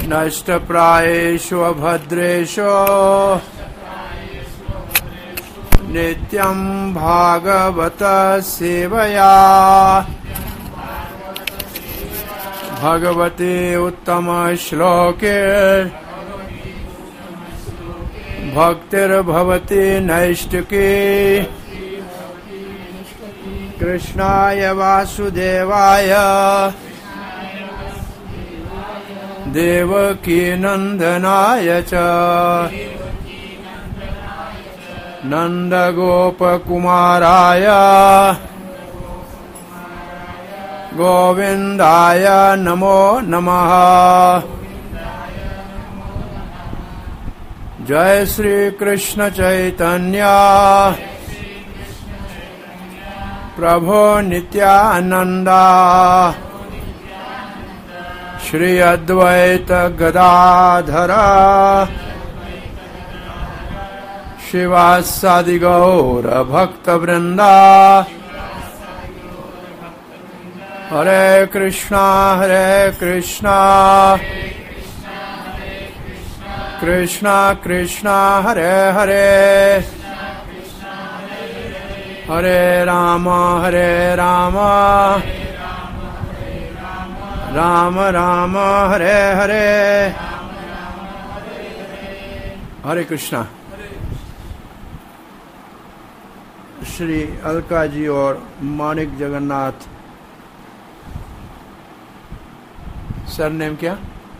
नष्टप्रायेषु अभद्रेषु नित्यं भागवत सेवया भगवते उत्तम श्लोके भक्तिर्भवति नैष्टिकी कृष्णाय वासुदेवाय देवकी नंदनाय च नंदगोपकुमाराय गोविंदाय नमो नमः। जय श्री कृष्ण चैतन्य प्रभो नित्यानंदा श्री अद्वैत गदाधरा शिवासादि गौर भक्त वृंदा। हरे कृष्णा कृष्णा कृष्णा हरे हरे हरे राम राम राम हरे हरे हरे कृष्णा। श्री अलका जी और माणिक जगन्नाथ, सरनेम क्या?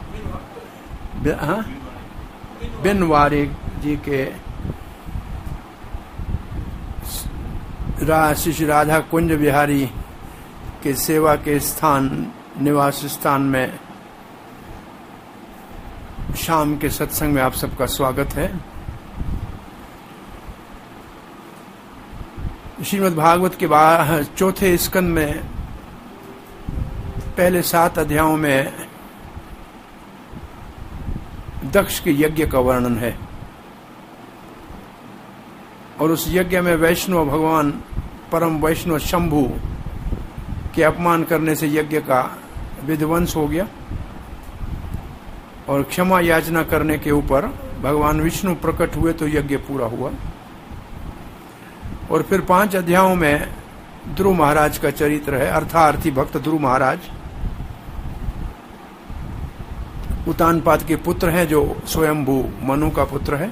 हाँ, बिनवारी जी के श्री राधा कुंज बिहारी के सेवा के स्थान निवास स्थान में शाम के सत्संग में आप सबका स्वागत है। श्रीमद् भागवत के चौथे स्कंद में पहले 7 अध्यायों में दक्ष के यज्ञ का वर्णन है और उस यज्ञ में वैष्णव भगवान परम वैष्णव शंभु के अपमान करने से यज्ञ का विध्वंस हो गया और क्षमा याचना करने के ऊपर भगवान विष्णु प्रकट हुए तो यज्ञ पूरा हुआ। और फिर 5 अध्यायों में ध्रुव महाराज का चरित्र है। अर्थार्थी भक्त ध्रुव महाराज उतानपाद के पुत्र हैं जो स्वयंभू मनु का पुत्र है।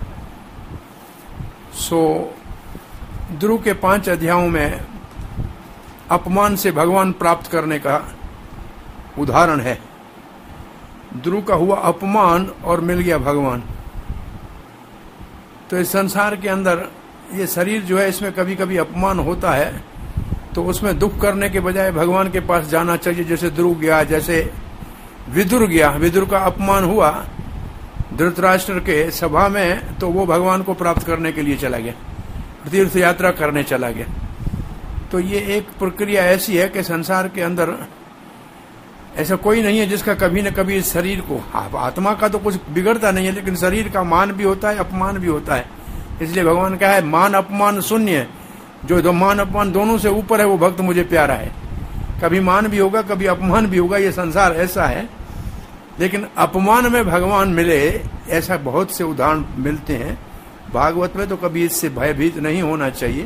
ध्रुव के 5 अध्यायों में अपमान से भगवान प्राप्त करने का उदाहरण है। ध्रुव का हुआ अपमान और मिल गया भगवान। तो इस संसार के अंदर ये शरीर जो है इसमें कभी कभी अपमान होता है तो उसमें दुख करने के बजाय भगवान के पास जाना चाहिए। जैसे ध्रुव गया, जैसे विदुर गया, विदुर का अपमान हुआ धृतराष्ट्र के सभा में तो वो भगवान को प्राप्त करने के लिए चला गया, तीर्थ यात्रा करने चला गया। तो ये एक प्रक्रिया ऐसी है कि संसार के अंदर ऐसा कोई नहीं है जिसका कभी न कभी इस शरीर को, आत्मा का तो कुछ बिगड़ता नहीं है लेकिन शरीर का मान भी होता है, अपमान भी होता है। इसलिए भगवान कहा है मान अपमान शून्य, जो मान अपमान दोनों से ऊपर है वो भक्त मुझे प्यारा है। कभी मान भी होगा कभी अपमान भी होगा, ये संसार ऐसा है। लेकिन अपमान में भगवान मिले ऐसा बहुत से उदाहरण मिलते हैं भागवत में, तो कभी इससे भयभीत नहीं होना चाहिए।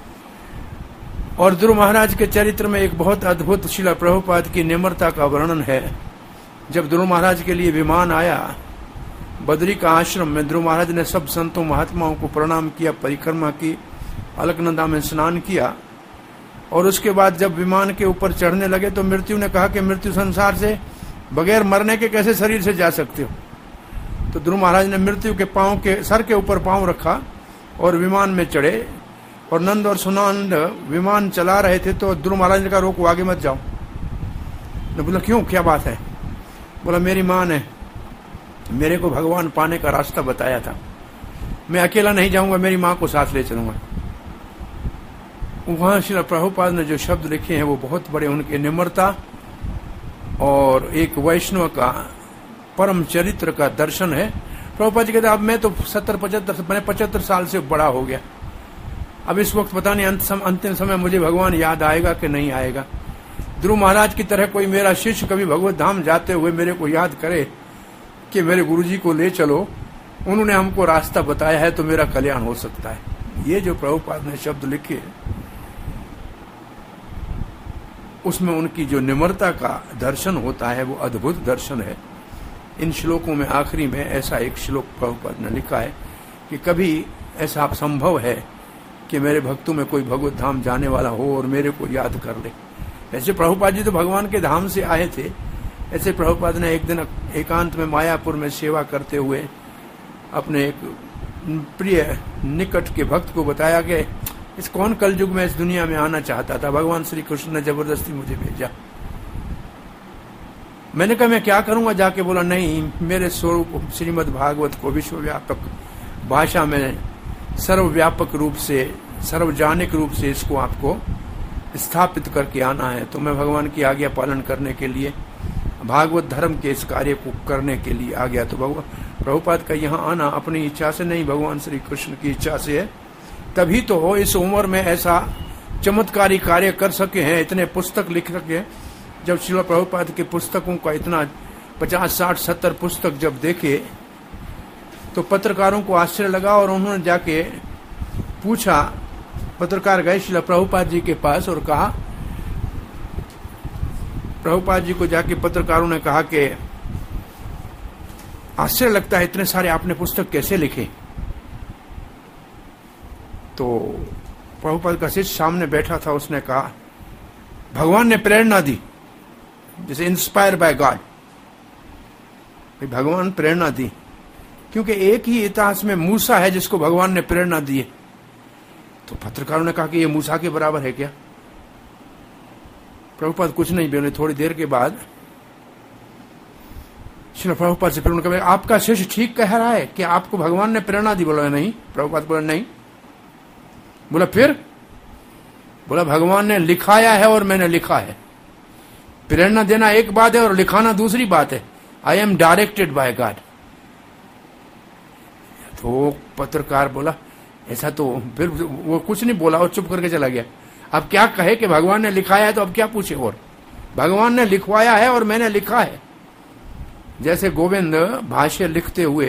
और ध्रुव महाराज के चरित्र में एक बहुत अद्भुत श्रील प्रभुपाद की निर्मलता का वर्णन है। जब ध्रुव महाराज के लिए विमान आया बद्री का आश्रम में, ध्रुव महाराज ने सब संतों महात्माओं को प्रणाम किया, परिक्रमा की, अलकनंदा में स्नान किया और उसके बाद जब विमान के ऊपर चढ़ने लगे तो मृत्यु ने कहा कि मृत्यु संसार से बगैर मरने के कैसे शरीर से जा सकते हो। तो ध्रुव महाराज ने मृत्यु के पांव के सर के ऊपर पांव रखा और विमान में चढ़े और नंद और सुनंद विमान चला रहे थे। तो ध्रुव महाराज ने कहा रोको, आगे मत जाओ। ने बोला क्यों, क्या बात है? बोला मेरी मां ने मेरे को भगवान पाने का रास्ता बताया था, मैं अकेला नहीं जाऊंगा, मेरी मां को साथ ले चलूंगा। वहां श्रील प्रभुपाद ने जो शब्द लिखे हैं वो बहुत बड़े, उनके निर्मलता और एक वैष्णव का परम चरित्र का दर्शन है। प्रभुपाद जी कहते अब मैं तो 75 साल से बड़ा हो गया, अब इस वक्त पता नहीं अंतिम समय मुझे भगवान याद आएगा कि नहीं आएगा। ध्रुव महाराज की तरह कोई मेरा शिष्य कभी भगवत धाम जाते हुए मेरे को याद करे कि मेरे गुरुजी को ले चलो, उन्होंने हमको रास्ता बताया है तो मेरा कल्याण हो सकता है। ये जो प्रभुपाद ने शब्द लिखे उसमें उनकी जो निम्रता का दर्शन होता है वो अद्भुत दर्शन है। इन श्लोकों में आखिरी में ऐसा एक श्लोक प्रभुपाद ने लिखा है कि कभी ऐसा संभव है कि मेरे भक्तों में कोई भगवत धाम जाने वाला हो और मेरे को याद कर ले। ऐसे प्रभुपाद जी तो भगवान के धाम से आए थे। ऐसे प्रभुपाद ने एक दिन एकांत में मायापुर में सेवा करते हुए अपने एक प्रिय निकट के भक्त को बताया कि इस कौन कलयुग में इस दुनिया में आना चाहता था, भगवान श्री कृष्ण ने जबरदस्ती मुझे भेजा। मैंने कहा मैं क्या करूंगा जाके। बोला नहीं, मेरे स्वरूप श्रीमद् भागवत को विश्वव्यापक भाषा में सर्वव्यापक रूप से, सर्वजानिक रूप से इसको आपको स्थापित करके आना है। तो मैं भगवान की आज्ञा पालन करने के लिए, भागवत धर्म के इस कार्य को करने के लिए आ गया। तो भगवान प्रभुपाद का यहाँ आना अपनी इच्छा से नहीं, भगवान श्री कृष्ण की इच्छा से है। तभी तो हो इस उम्र में ऐसा चमत्कारी कार्य कर सके हैं, इतने पुस्तक लिख सके। जब श्रील प्रभुपाद के पुस्तकों का इतना 50, 60, 70 पुस्तक जब देखे तो पत्रकारों को आश्चर्य लगा और उन्होंने जाके पूछा, पत्रकार गए श्रील प्रभुपाद जी के पास और कहा, प्रभुपाद जी को जाके पत्रकारों ने कहा कि आश्चर्य लगता है इतने सारे आपने पुस्तक कैसे लिखे। तो प्रभुपाद का शिष्य सामने बैठा था, उसने कहा भगवान ने प्रेरणा दी, जैसे इंस्पायर बाय गॉड। भगवान प्रेरणा दी, क्योंकि एक ही इतिहास में मूसा है जिसको भगवान ने प्रेरणा दी है। तो पत्रकारों ने कहा कि ये मूसा के बराबर है क्या? प्रभुपाद कुछ नहीं बोले। थोड़ी देर के बाद श्री प्रभुपाद से फिर कहा आपका शिष्य ठीक कह रहा है कि आपको भगवान ने प्रेरणा दी? बोला नहीं। प्रभुपाद बोला नहीं। बोला फिर? बोला भगवान ने लिखाया है और मैंने लिखा है। प्रेरणा देना एक बात है और लिखाना दूसरी बात है। I am directed by God. तो पत्रकार बोला ऐसा तो, फिर वो कुछ नहीं बोला और चुप करके चला गया। अब क्या कहे कि भगवान ने लिखाया है, तो अब क्या पूछे? और भगवान ने लिखवाया है और मैंने लिखा है। जैसे गोविंद भाष्य लिखते हुए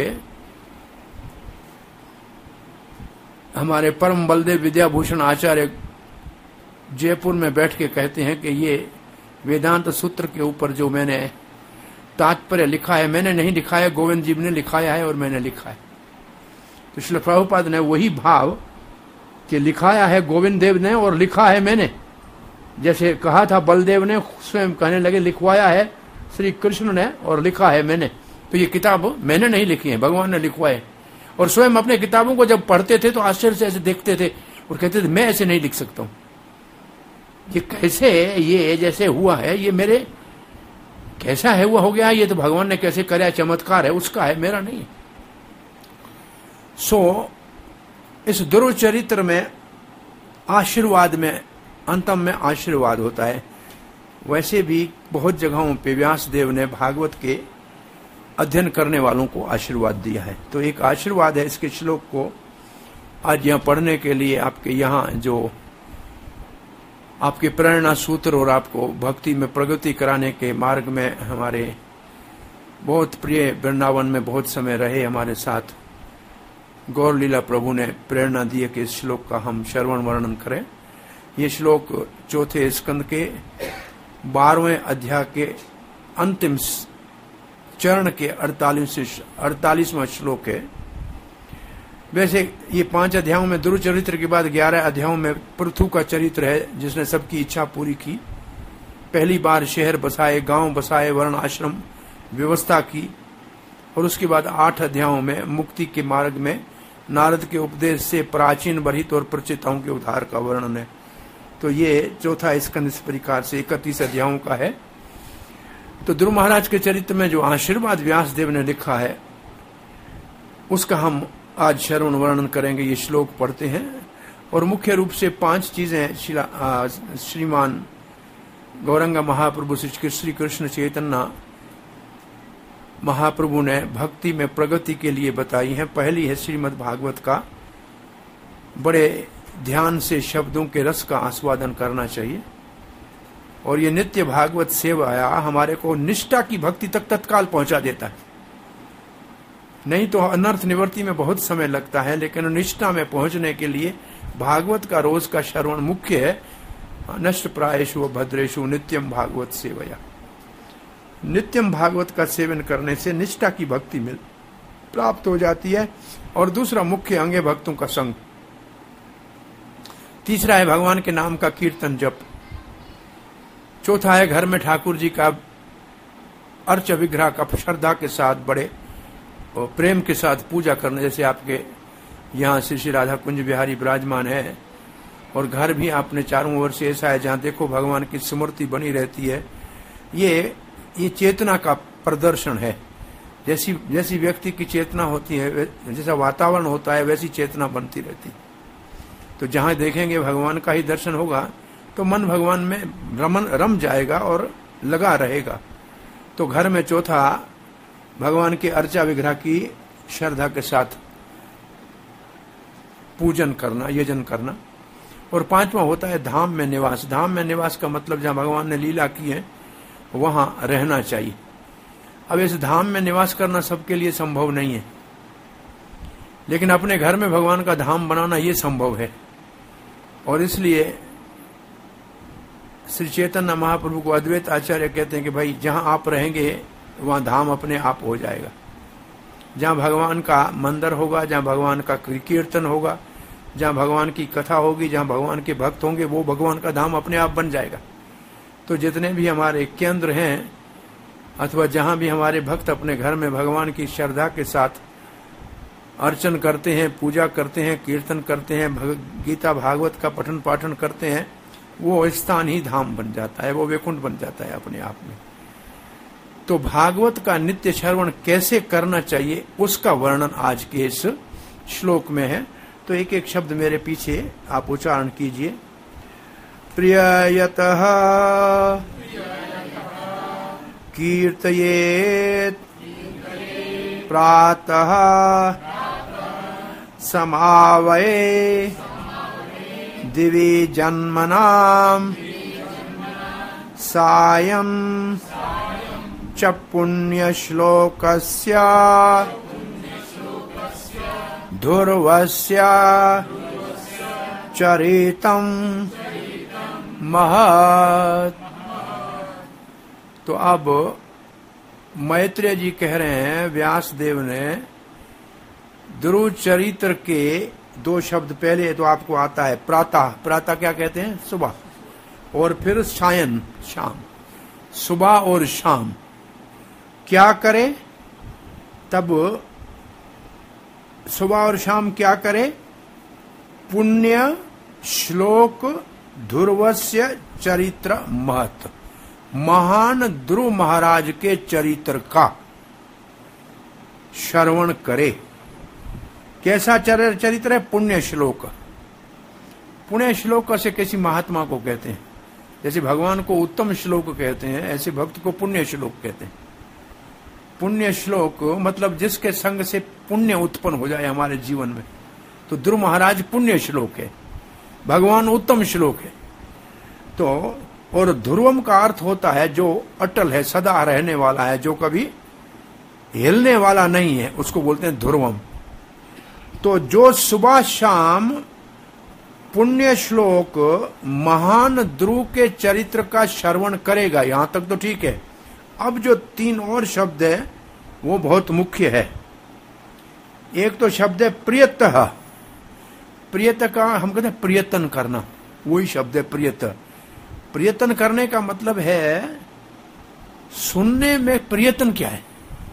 हमारे परम बलदेव विद्याभूषण आचार्य जयपुर में बैठ के कहते हैं कि ये वेदांत सूत्र के ऊपर जो मैंने तात्पर्य लिखा है, मैंने नहीं लिखा है, गोविंद जी ने लिखाया है और मैंने लिखा है। तो श्रील प्रभुपाद ने वही भाव कि लिखाया है गोविंद देव ने और लिखा है मैंने, जैसे कहा था बलदेव ने, स्वयं कहने लगे लिखवाया है श्री कृष्ण ने और लिखा है मैंने। तो ये किताब मैंने नहीं लिखी है, भगवान ने लिखवाए। और स्वयं अपने किताबों को जब पढ़ते थे तो आश्चर्य से ऐसे देखते थे और कहते थे मैं ऐसे नहीं लिख सकता हूं, ये कैसे, ये जैसे हुआ है ये मेरे कैसा है हुआ हो गया, ये तो भगवान ने कैसे कराया, चमत्कार है उसका है, मेरा नहीं है। सो इस ध्रुव चरित्र में आशीर्वाद में, अंतम में आशीर्वाद होता है। वैसे भी बहुत जगहों पे व्यास देव ने भागवत के अध्ययन करने वालों को आशीर्वाद दिया है। तो एक आशीर्वाद है इसके श्लोक को आज यहाँ पढ़ने के लिए, आपके यहाँ जो आपके प्रेरणा सूत्र और आपको भक्ति में प्रगति कराने के मार्ग में हमारे बहुत प्रिय वृंदावन में बहुत समय रहे हमारे साथ गौर लीला प्रभु ने प्रेरणा दी है कि इस श्लोक का हम श्रवण वर्णन करें। ये श्लोक चौथे स्कंद के 12वें अध्याय के अंतिम चरण के 48वां श्लोक है। वैसे ये 5 अध्यायों में ध्रुव चरित्र के बाद 11 अध्यायों में पृथु का चरित्र है, जिसने सबकी इच्छा पूरी की, पहली बार शहर बसाए, गांव बसाए, वर्ण आश्रम व्यवस्था की। और उसके बाद 8 अध्यायों में मुक्ति के मार्ग में नारद के उपदेश से प्राचीन बरहित और प्रचिताओं के उद्धार का वर्णन है। तो ये चौथा स्कंद इस प्रकार से 31 अध्यायों का है। तो ध्रुव महाराज के चरित्र में जो आशीर्वाद व्यास देव ने लिखा है उसका हम आज श्रवण वर्णन करेंगे। ये श्लोक पढ़ते हैं और मुख्य रूप से 5 चीजें श्रीमान गौरंगा महाप्रभु श्री कृष्ण चैतन्य महाप्रभु ने भक्ति में प्रगति के लिए बताई है। पहली है श्रीमद् भागवत का बड़े ध्यान से शब्दों के रस का आस्वादन करना चाहिए। और ये नित्य भागवत सेवा हमारे को निष्ठा की भक्ति तक तत्काल पहुंचा देता है। नहीं तो अनर्थ निवृत्ति में बहुत समय लगता है, लेकिन निष्ठा में पहुंचने के लिए भागवत का रोज का श्रवण मुख्य है। नष्ट प्रायेषु भद्रेषु नित्यम भागवत सेवया। नित्यम भागवत का सेवन करने से निष्ठा की भक्ति मिल प्राप्त हो जाती है। और दूसरा मुख्य अंग है भक्तों का संग। तीसरा है भगवान के नाम का कीर्तन जप। चौथा है घर में ठाकुर जी का अर्च विग्रह का श्रद्धा के साथ बड़े और प्रेम के साथ पूजा करना। जैसे आपके यहाँ श्री श्री राधा कुंज बिहारी विराजमान है, और घर भी आपने चारों ओर से ऐसा है जहाँ देखो भगवान की स्मृति बनी रहती है। ये चेतना का प्रदर्शन है। जैसी व्यक्ति की चेतना होती है, जैसा वातावरण होता है, वैसी चेतना बनती रहती है। तो जहां देखेंगे भगवान का ही दर्शन होगा तो मन भगवान में रम जाएगा और लगा रहेगा। तो घर में चौथा भगवान के अर्चा विग्रह की श्रद्धा के साथ पूजन करना, यजन करना। और पांचवा होता है धाम में निवास। धाम में निवास का मतलब जहां भगवान ने लीला की है वहां रहना चाहिए। अब इस धाम में निवास करना सबके लिए संभव नहीं है, लेकिन अपने घर में भगवान का धाम बनाना यह संभव है। और इसलिए श्री चैतन्य महाप्रभु को अद्वैत आचार्य कहते हैं कि भाई जहां आप रहेंगे वहां धाम अपने आप हो जाएगा। जहां भगवान का मंदिर होगा, जहां भगवान का कीर्तन होगा, जहां भगवान की कथा होगी, जहां भगवान के भक्त होंगे, वो भगवान का धाम अपने आप बन जाएगा। तो जितने भी हमारे केंद्र हैं अथवा जहां भी हमारे भक्त अपने घर में भगवान की श्रद्धा के साथ अर्चन करते हैं, पूजा करते हैं, कीर्तन करते हैं, गीता भागवत का पठन पाठन करते हैं, वो स्थान ही धाम बन जाता है, वो वैकुंठ बन जाता है अपने आप में। तो भागवत का नित्य श्रवण कैसे करना चाहिए उसका वर्णन आज के इस श्लोक में है। तो एक एक शब्द मेरे पीछे आप उच्चारण कीजिए। प्रिययतः कीर्तयेत् प्रातः समावये दिवि जन्मनां सायं च पुण्यश्लोकस्य ध्रुवस्य चरितं महत्। तो अब मैत्रेय जी कह रहे हैं, व्यास देव ने ध्रुव चरित्र के दो शब्द पहले तो आपको आता है प्रातः। प्रातः क्या कहते हैं? सुबह। और फिर सायं, शाम। सुबह और शाम क्या करे? तब सुबह और शाम क्या करे? पुण्य श्लोक ध्रुवस्य चरित्र महत्। महान ध्रुव महाराज के चरित्र का श्रवण करे। कैसा चरित्र है? पुण्य श्लोक। पुण्य श्लोक से किसी महात्मा को कहते हैं। जैसे भगवान को उत्तम श्लोक कहते हैं, ऐसे भक्त को पुण्य श्लोक कहते हैं। पुण्य श्लोक मतलब जिसके संग से पुण्य उत्पन्न हो जाए हमारे जीवन में। तो ध्रुव महाराज पुण्य श्लोक है, भगवान उत्तम श्लोक है। तो और ध्रुवम का अर्थ होता है जो अटल है, सदा रहने वाला है, जो कभी हिलने वाला नहीं है, उसको बोलते हैं ध्रुवम। तो जो सुबह शाम पुण्य श्लोक महान ध्रुव के चरित्र का श्रवण करेगा, यहां तक तो ठीक है। अब जो तीन और शब्द है वो बहुत मुख्य है। एक तो शब्द है प्रियतः। प्रियतः का हम कहते हैं प्रियतन करना, वही शब्द है प्रियतः। प्रियतन करने का मतलब है सुनने में प्रियतन क्या है।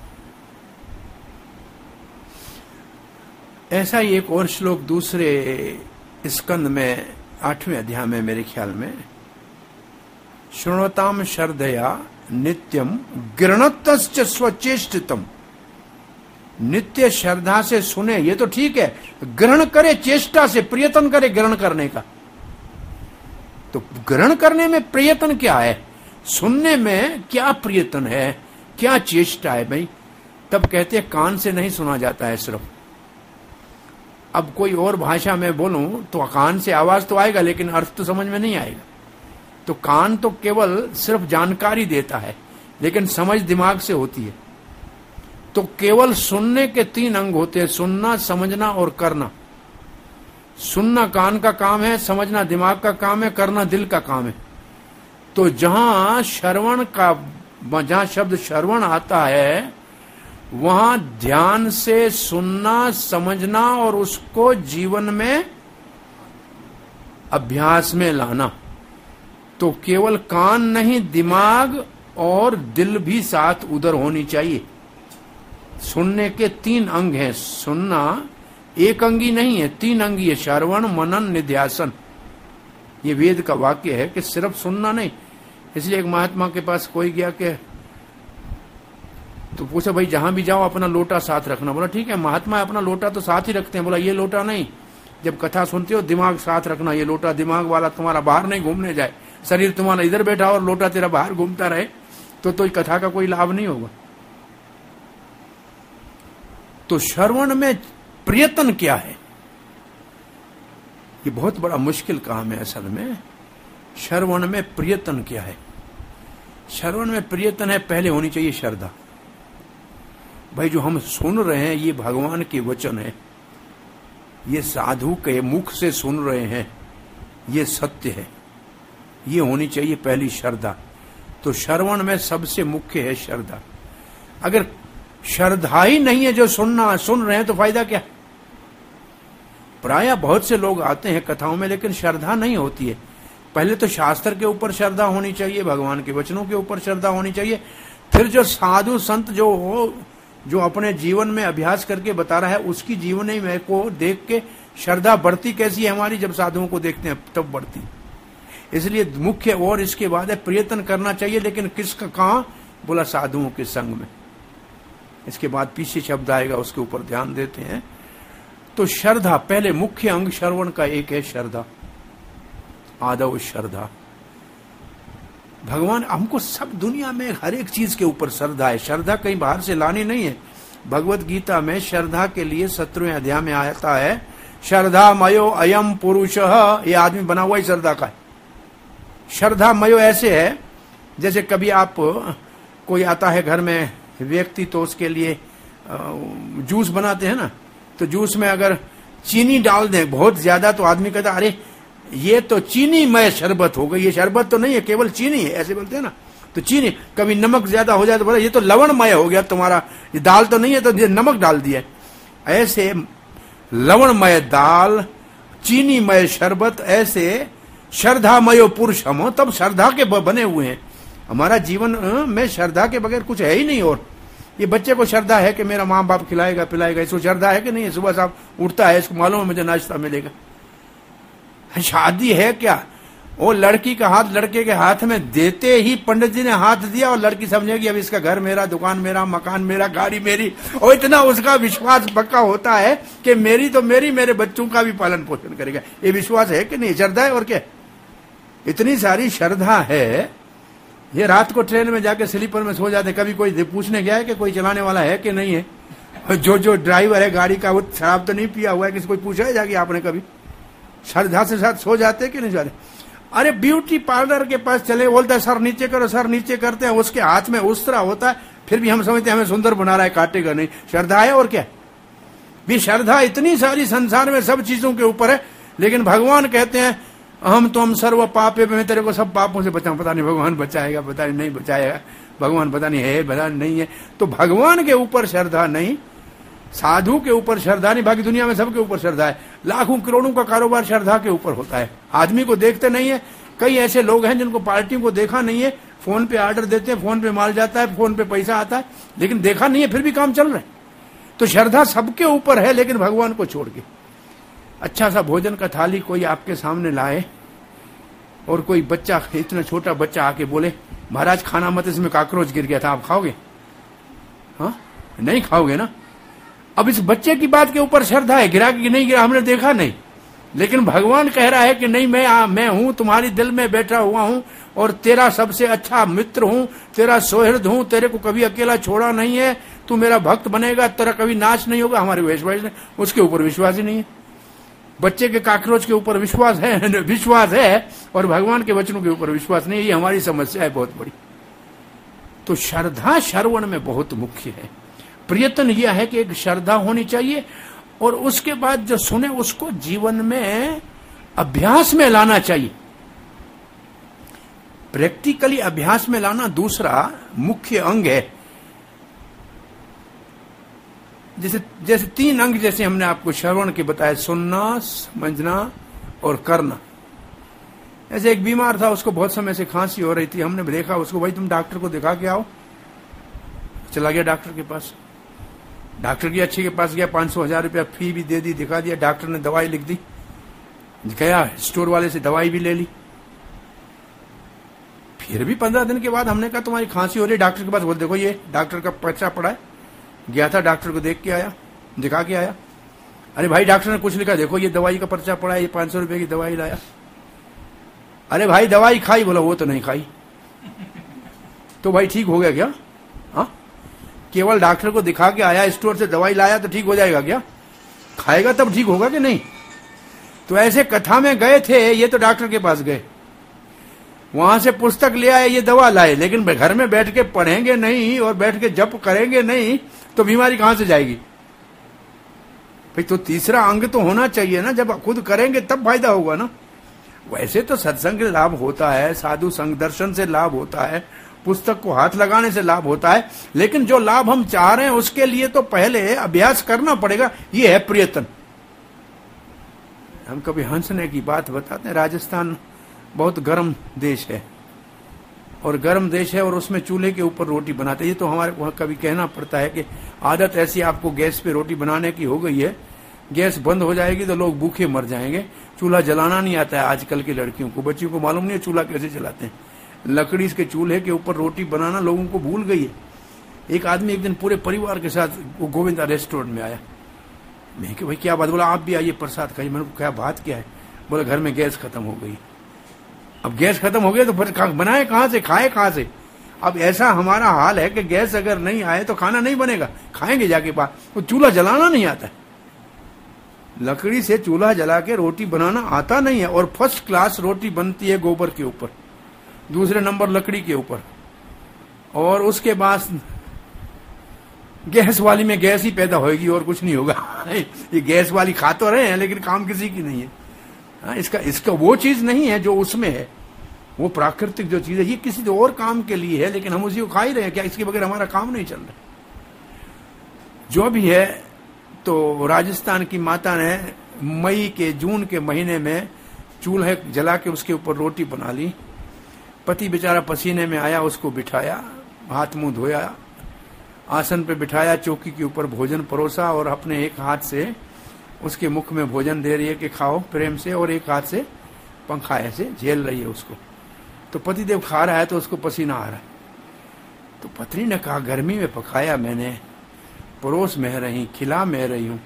ऐसा ही एक और श्लोक दूसरे स्कंद में 8वें अध्याय में मेरे ख्याल में, शृणोताम श्रद्धया नित्यम गृणतश्च स्वचेष्टितम। नित्य श्रद्धा से सुने, ये तो ठीक है, ग्रहण करे चेष्टा से, प्रयत्न करे ग्रहण करने का। तो ग्रहण करने में प्रयत्न क्या है? सुनने में क्या प्रयत्न है, क्या चेष्टा है भाई? तब कहते हैं कान से नहीं सुना जाता है सिर्फ। अब कोई और भाषा में बोलूं तो कान से आवाज तो आएगा, लेकिन अर्थ तो समझ में नहीं आएगा। तो कान तो केवल सिर्फ जानकारी देता है, लेकिन समझ दिमाग से होती है। तो केवल सुनने के 3 अंग होते हैं, सुनना, समझना और करना। सुनना कान का काम है, समझना दिमाग का काम है, करना दिल का काम है। तो जहां शब्द श्रवण आता है वहां ध्यान से सुनना, समझना और उसको जीवन में अभ्यास में लाना। तो केवल कान नहीं, दिमाग और दिल भी साथ उधर होनी चाहिए। सुनने के 3 अंग हैं। सुनना एक अंगी नहीं है, 3 अंगी है, श्रवण, मनन, निध्यासन। ये वेद का वाक्य है कि सिर्फ सुनना नहीं। इसलिए एक महात्मा के पास कोई गया कि तो पूछा, भाई जहां भी जाओ अपना लोटा साथ रखना। बोला ठीक है, महात्मा अपना लोटा तो साथ ही रखते हैं। बोला ये लोटा नहीं, जब कथा सुनते हो दिमाग साथ रखना। ये लोटा दिमाग वाला तुम्हारा बाहर नहीं घूमने जाए, शरीर तुम्हारा इधर बैठा और लोटा तेरा बाहर घूमता रहे तो कथा का कोई लाभ नहीं होगा। तो श्रवण में प्रयत्न क्या है, ये बहुत बड़ा मुश्किल काम है असल में। श्रवण में प्रयत्न क्या है? श्रवण में प्रयत्न है, पहले होनी चाहिए श्रद्धा। भाई जो हम सुन रहे हैं ये भगवान के वचन है, ये साधु के मुख से सुन रहे हैं, ये सत्य है, ये होनी चाहिए पहली श्रद्धा। तो श्रवण में सबसे मुख्य है श्रद्धा। अगर श्रद्धा ही नहीं है, जो सुन रहे हैं तो फायदा क्या? प्रायः बहुत से लोग आते हैं कथाओं में लेकिन श्रद्धा नहीं होती है। पहले तो शास्त्र के ऊपर श्रद्धा होनी चाहिए, भगवान के वचनों के ऊपर श्रद्धा होनी चाहिए। फिर जो साधु संत जो अपने जीवन में अभ्यास करके बता रहा है उसकी जीवनी में को देख के श्रद्धा बढ़ती कैसी है हमारी, जब साधुओं को देखते हैं तब बढ़ती। इसलिए मुख्य और इसके बाद है प्रयत्न करना चाहिए, लेकिन किसका कहां? बोला साधुओं के संग में। इसके बाद पीछे शब्द आएगा, उसके ऊपर ध्यान देते हैं। तो श्रद्धा पहले मुख्य अंग श्रवण का एक है श्रद्धा, आदव श्रद्धा। भगवान हमको सब दुनिया में हर एक चीज के ऊपर श्रद्धा है। श्रद्धा कहीं बाहर से लानी नहीं है। भगवत गीता में श्रद्धा के लिए 17वें अध्याय में आता है, श्रद्धा मयो अयम पुरुष। ये आदमी बना हुआ ही श्रद्धा का है। श्रद्धा मयो ऐसे है जैसे कभी आप कोई आता है घर में व्यक्ति, तो उसके लिए जूस बनाते हैं ना, तो जूस में अगर चीनी डाल दें बहुत ज्यादा तो आदमी कहता अरे ये तो चीनी मय शरबत हो गई, ये शरबत तो नहीं है, केवल चीनी है, ऐसे बोलते हैं ना। तो चीनी, कभी नमक ज्यादा हो जाए तो बोला ये तो लवणमय हो गया तुम्हारा, ये दाल तो नहीं है तो ये नमक डाल दिया। ऐसे लवणमय दाल, चीनीमय शरबत, ऐसे श्रद्धामयो पुरुष हम तब श्रद्धा के बने हुए हैं। हमारा जीवन में श्रद्धा के बगैर कुछ है ही नहीं। और ये बच्चे को श्रद्धा है कि मेरा माँ बाप खिलाएगा पिलाएगा, इसको श्रद्धा है कि नहीं है? सुबह शाम उठता है, इसको मालूम है मुझे नाश्ता मिलेगा। शादी है क्या? वो लड़की का हाथ लड़के के हाथ में देते ही पंडित जी ने हाथ दिया और लड़की समझेगी अब इसका घर मेरा, दुकान मेरा, मकान मेरा, गाड़ी मेरी। और इतना उसका विश्वास पक्का होता है कि मेरी तो मेरी, मेरे बच्चों का भी पालन पोषण करेगा। ये विश्वास है कि नहीं? श्रद्धा है। और क्या, इतनी सारी श्रद्धा है। ये रात को ट्रेन में जाके स्लीपर में सो जाते। कभी कोई पूछने गया है कि कोई चलाने वाला है कि नहीं है? जो ड्राइवर है गाड़ी का वो शराब तो नहीं पिया हुआ है? किसी कोई पूछा है जाके आपने कभी? श्रद्धा से साथ सो जाते कि नहीं जाते? अरे ब्यूटी पार्लर के पास चले, बोलता है सर नीचे करो, सर नीचे करते हैं, उसके हाथ में उस्तरा होता है, फिर भी हम समझते हैं हमें सुंदर बना रहा है, काटेगा नहीं। श्रद्धा है। और क्या भी श्रद्धा इतनी सारी संसार में सब चीजों के ऊपर है। लेकिन भगवान कहते हैं हम तुम सर्व पापे, मैं तेरे को सब पापों से बचाऊं। पता नहीं भगवान बचाएगा, पता नहीं बचाएगा, भगवान पता नहीं है, पता नहीं है। तो भगवान के ऊपर श्रद्धा नहीं, साधु के ऊपर श्रद्धा नहीं, बाकी दुनिया में सबके ऊपर श्रद्धा है। लाखों करोड़ों का कारोबार श्रद्धा के ऊपर होता है। आदमी को देखते नहीं है। कई ऐसे लोग हैं जिनको पार्टियों को देखा नहीं है, फोन पे ऑर्डर देते हैं, फोन पे माल जाता है, फोन पे पैसा आता है, लेकिन देखा नहीं है फिर भी काम चल रहा है। तो श्रद्धा सबके ऊपर है, लेकिन भगवान को छोड़ के। अच्छा सा भोजन का थाली कोई आपके सामने लाए और कोई बच्चा, इतना छोटा बच्चा आके बोले महाराज खाना मत, इसमें कॉकरोच गिर गया था, आप खाओगे? हाँ, नहीं खाओगे ना। अब इस बच्चे की बात के ऊपर श्रद्धा है, गिरा कि नहीं गिरा हमने देखा नहीं, लेकिन भगवान कह रहा है कि नहीं मैं हूं, तुम्हारी दिल में बैठा हुआ हूं और तेरा सबसे अच्छा मित्र हूं, तेरा सौहृद हूं, तेरे को कभी अकेला छोड़ा नहीं है, तू मेरा भक्त बनेगा, तेरा कभी नाश नहीं होगा। हमारे वैश्वास उसके ऊपर विश्वास ही नहीं है। बच्चे के कॉकरोच के ऊपर विश्वास है और भगवान के वचनों के ऊपर विश्वास नहीं है। ये हमारी समस्या है बहुत बड़ी। तो श्रद्धा श्रवण में बहुत मुख्य है। प्रयत्न यह है कि एक श्रद्धा होनी चाहिए, और उसके बाद जो सुने उसको जीवन में अभ्यास में लाना चाहिए। प्रैक्टिकली अभ्यास में लाना दूसरा मुख्य अंग है। जैसे 3 अंग जैसे हमने आपको श्रवण के बताया, सुनना, समझना और करना। ऐसे एक बीमार था, उसको बहुत समय से खांसी हो रही थी, हमने देखा उसको, भाई तुम डॉक्टर को दिखा के आओ। चला गया डॉक्टर के पास, डॉक्टर की अच्छे के पास गया, 500-1000 रुपया फी भी दे दी, दिखा दिया, डॉक्टर ने दवाई लिख दी, गया स्टोर वाले से दवाई भी ले ली। फिर भी 15 दिन के बाद हमने कहा तुम्हारी खांसी हो रही है, डॉक्टर के पास, बोल देखो ये डॉक्टर का पर्चा पड़ा है। गया था, डॉक्टर को देख के आया, दिखा के आया। अरे भाई डॉक्टर ने कुछ लिखा, देखो ये दवाई का पर्चा पड़ा है, ये 500 रुपए की दवाई लाया। अरे भाई दवाई खाई? बोला वो तो नहीं खाई। तो भाई ठीक हो गया क्या? हाँ, केवल डॉक्टर को दिखा के आया, स्टोर से दवाई लाया तो ठीक हो जाएगा क्या? खाएगा तब ठीक होगा कि नहीं? तो ऐसे कथा में गए थे, ये तो डॉक्टर के पास गए, वहां से पुस्तक ले आए, ये दवा लाए, लेकिन घर में बैठ के पढ़ेंगे नहीं और बैठ के जप करेंगे नहीं तो बीमारी कहां से जाएगी भाई? तो तीसरा अंग तो होना चाहिए ना, जब खुद करेंगे तब फायदा होगा ना। वैसे तो सत्संग से लाभ होता है, साधु संग दर्शन से लाभ होता है, पुस्तक को हाथ लगाने से लाभ होता है, लेकिन जो लाभ हम चाह रहे हैं उसके लिए तो पहले अभ्यास करना पड़ेगा। ये है प्रयत्न। हम कभी हंसने की बात बताते हैं, राजस्थान बहुत गर्म देश है, और गर्म देश है और उसमें चूल्हे के ऊपर रोटी बनाते हैं। ये तो हमारे वहां कभी कहना पड़ता है कि आदत ऐसी आपको गैस पे रोटी बनाने की हो गई है, गैस बंद हो जाएगी तो लोग भूखे मर जाएंगे। चूल्हा जलाना नहीं आता है आजकल की लड़कियों को, बच्चियों को मालूम नहीं है चूल्हा कैसे जलाते हैं। लकड़ी के चूल्हे के ऊपर रोटी बनाना लोगों को भूल गई है। एक आदमी एक दिन पूरे परिवार के साथ वो गोविंदा रेस्टोरेंट में आया। मैं कि भाई क्या बात? बोला आप भी आइए प्रसाद खाइए। मैंने क्या बात क्या है? बोला घर में गैस खत्म हो गई। अब गैस खत्म हो गई तो फिर बनाए कहां से, खाए कहां से? अब ऐसा हमारा हाल है कि गैस अगर नहीं आए तो खाना नहीं बनेगा, खाएंगे जाके बाहर। वो चूल्हा जलाना नहीं आता है, लकड़ी से चूल्हा जला के रोटी बनाना आता नहीं है, और फर्स्ट क्लास रोटी बनती है गोबर के ऊपर, दूसरे नंबर लकड़ी के ऊपर, और उसके बाद गैस वाली में गैस ही पैदा होगी और कुछ नहीं होगा। ये गैस वाली खा तो रहे हैं लेकिन काम किसी की नहीं है। इसका वो चीज नहीं है जो उसमें है, वो प्राकृतिक जो चीज है, ये किसी और काम के लिए है, लेकिन हम उसी को खा ही रहे हैं। क्या इसके बगैर हमारा काम नहीं चल रहा? जो भी है, तो राजस्थान की माता ने जून के महीने में चूल्हे जला के उसके ऊपर रोटी बना ली। पति बेचारा पसीने में आया, उसको बिठाया, हाथ मुंह धोया, आसन पे बिठाया, चौकी के ऊपर भोजन परोसा, और अपने एक हाथ से उसके मुख में भोजन दे रही है कि खाओ प्रेम से, और एक हाथ से पंखा ऐसे झेल रही है उसको। तो पतिदेव खा रहा है तो उसको पसीना आ रहा है। तो पत्नी ने कहा गर्मी में पकाया मैंने, परोस में रही, खिला में रही हूं,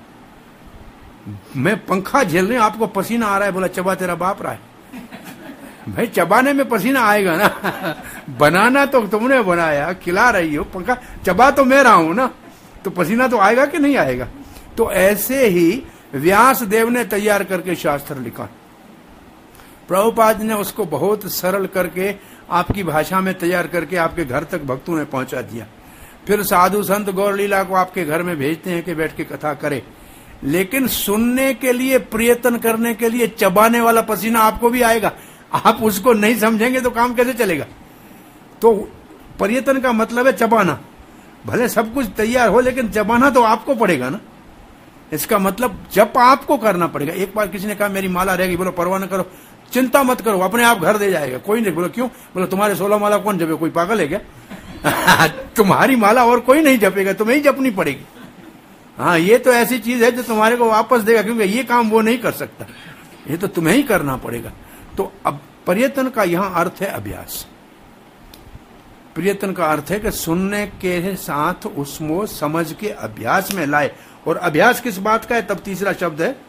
मैं पंखा झेल रही हूं, आपको पसीना आ रहा है। बोला चबा तेरा बाप रहा है। भाई चबाने में पसीना आएगा ना, बनाना तो तुमने बनाया, खिला रही हो, पंखा चबा तो मैं रहा हूं ना, तो पसीना तो आएगा कि नहीं आएगा? तो ऐसे ही व्यास देव ने तैयार करके शास्त्र लिखा, प्रभुपाद ने उसको बहुत सरल करके आपकी भाषा में तैयार करके आपके घर तक भक्तों ने पहुंचा दिया। फिर साधु संत गौर लीला को आपके घर में भेजते हैं कि बैठ के कथा करे, लेकिन सुनने के लिए, प्रयत्न करने के लिए चबाने वाला पसीना आपको भी आएगा। आप उसको नहीं समझेंगे तो काम कैसे चलेगा? तो प्रयत्न का मतलब है चबाना। भले सब कुछ तैयार हो लेकिन चबाना तो आपको पड़ेगा ना। इसका मतलब जप आपको करना पड़ेगा। एक बार किसी ने कहा मेरी माला रहेगी, बोलो परवाह न करो, चिंता मत करो, अपने आप घर दे जाएगा, कोई नहीं। बोलो क्यों? बोलो तुम्हारे 16 माला कौन जपे, कोई पागल है क्या? तुम्हारी माला और कोई नहीं जपेगा, तुम्हें ही जपनी पड़ेगी। हाँ, ये तो ऐसी चीज है जो तुम्हारे को वापस देगा, क्योंकि ये काम वो नहीं कर सकता, ये तो तुम्हें ही करना पड़ेगा। तो अब प्रयत्न का यहां अर्थ है अभ्यास। प्रयत्न का अर्थ है कि सुनने के साथ उसको समझ के अभ्यास में लाए। और अभ्यास किस बात का है? तब तीसरा शब्द है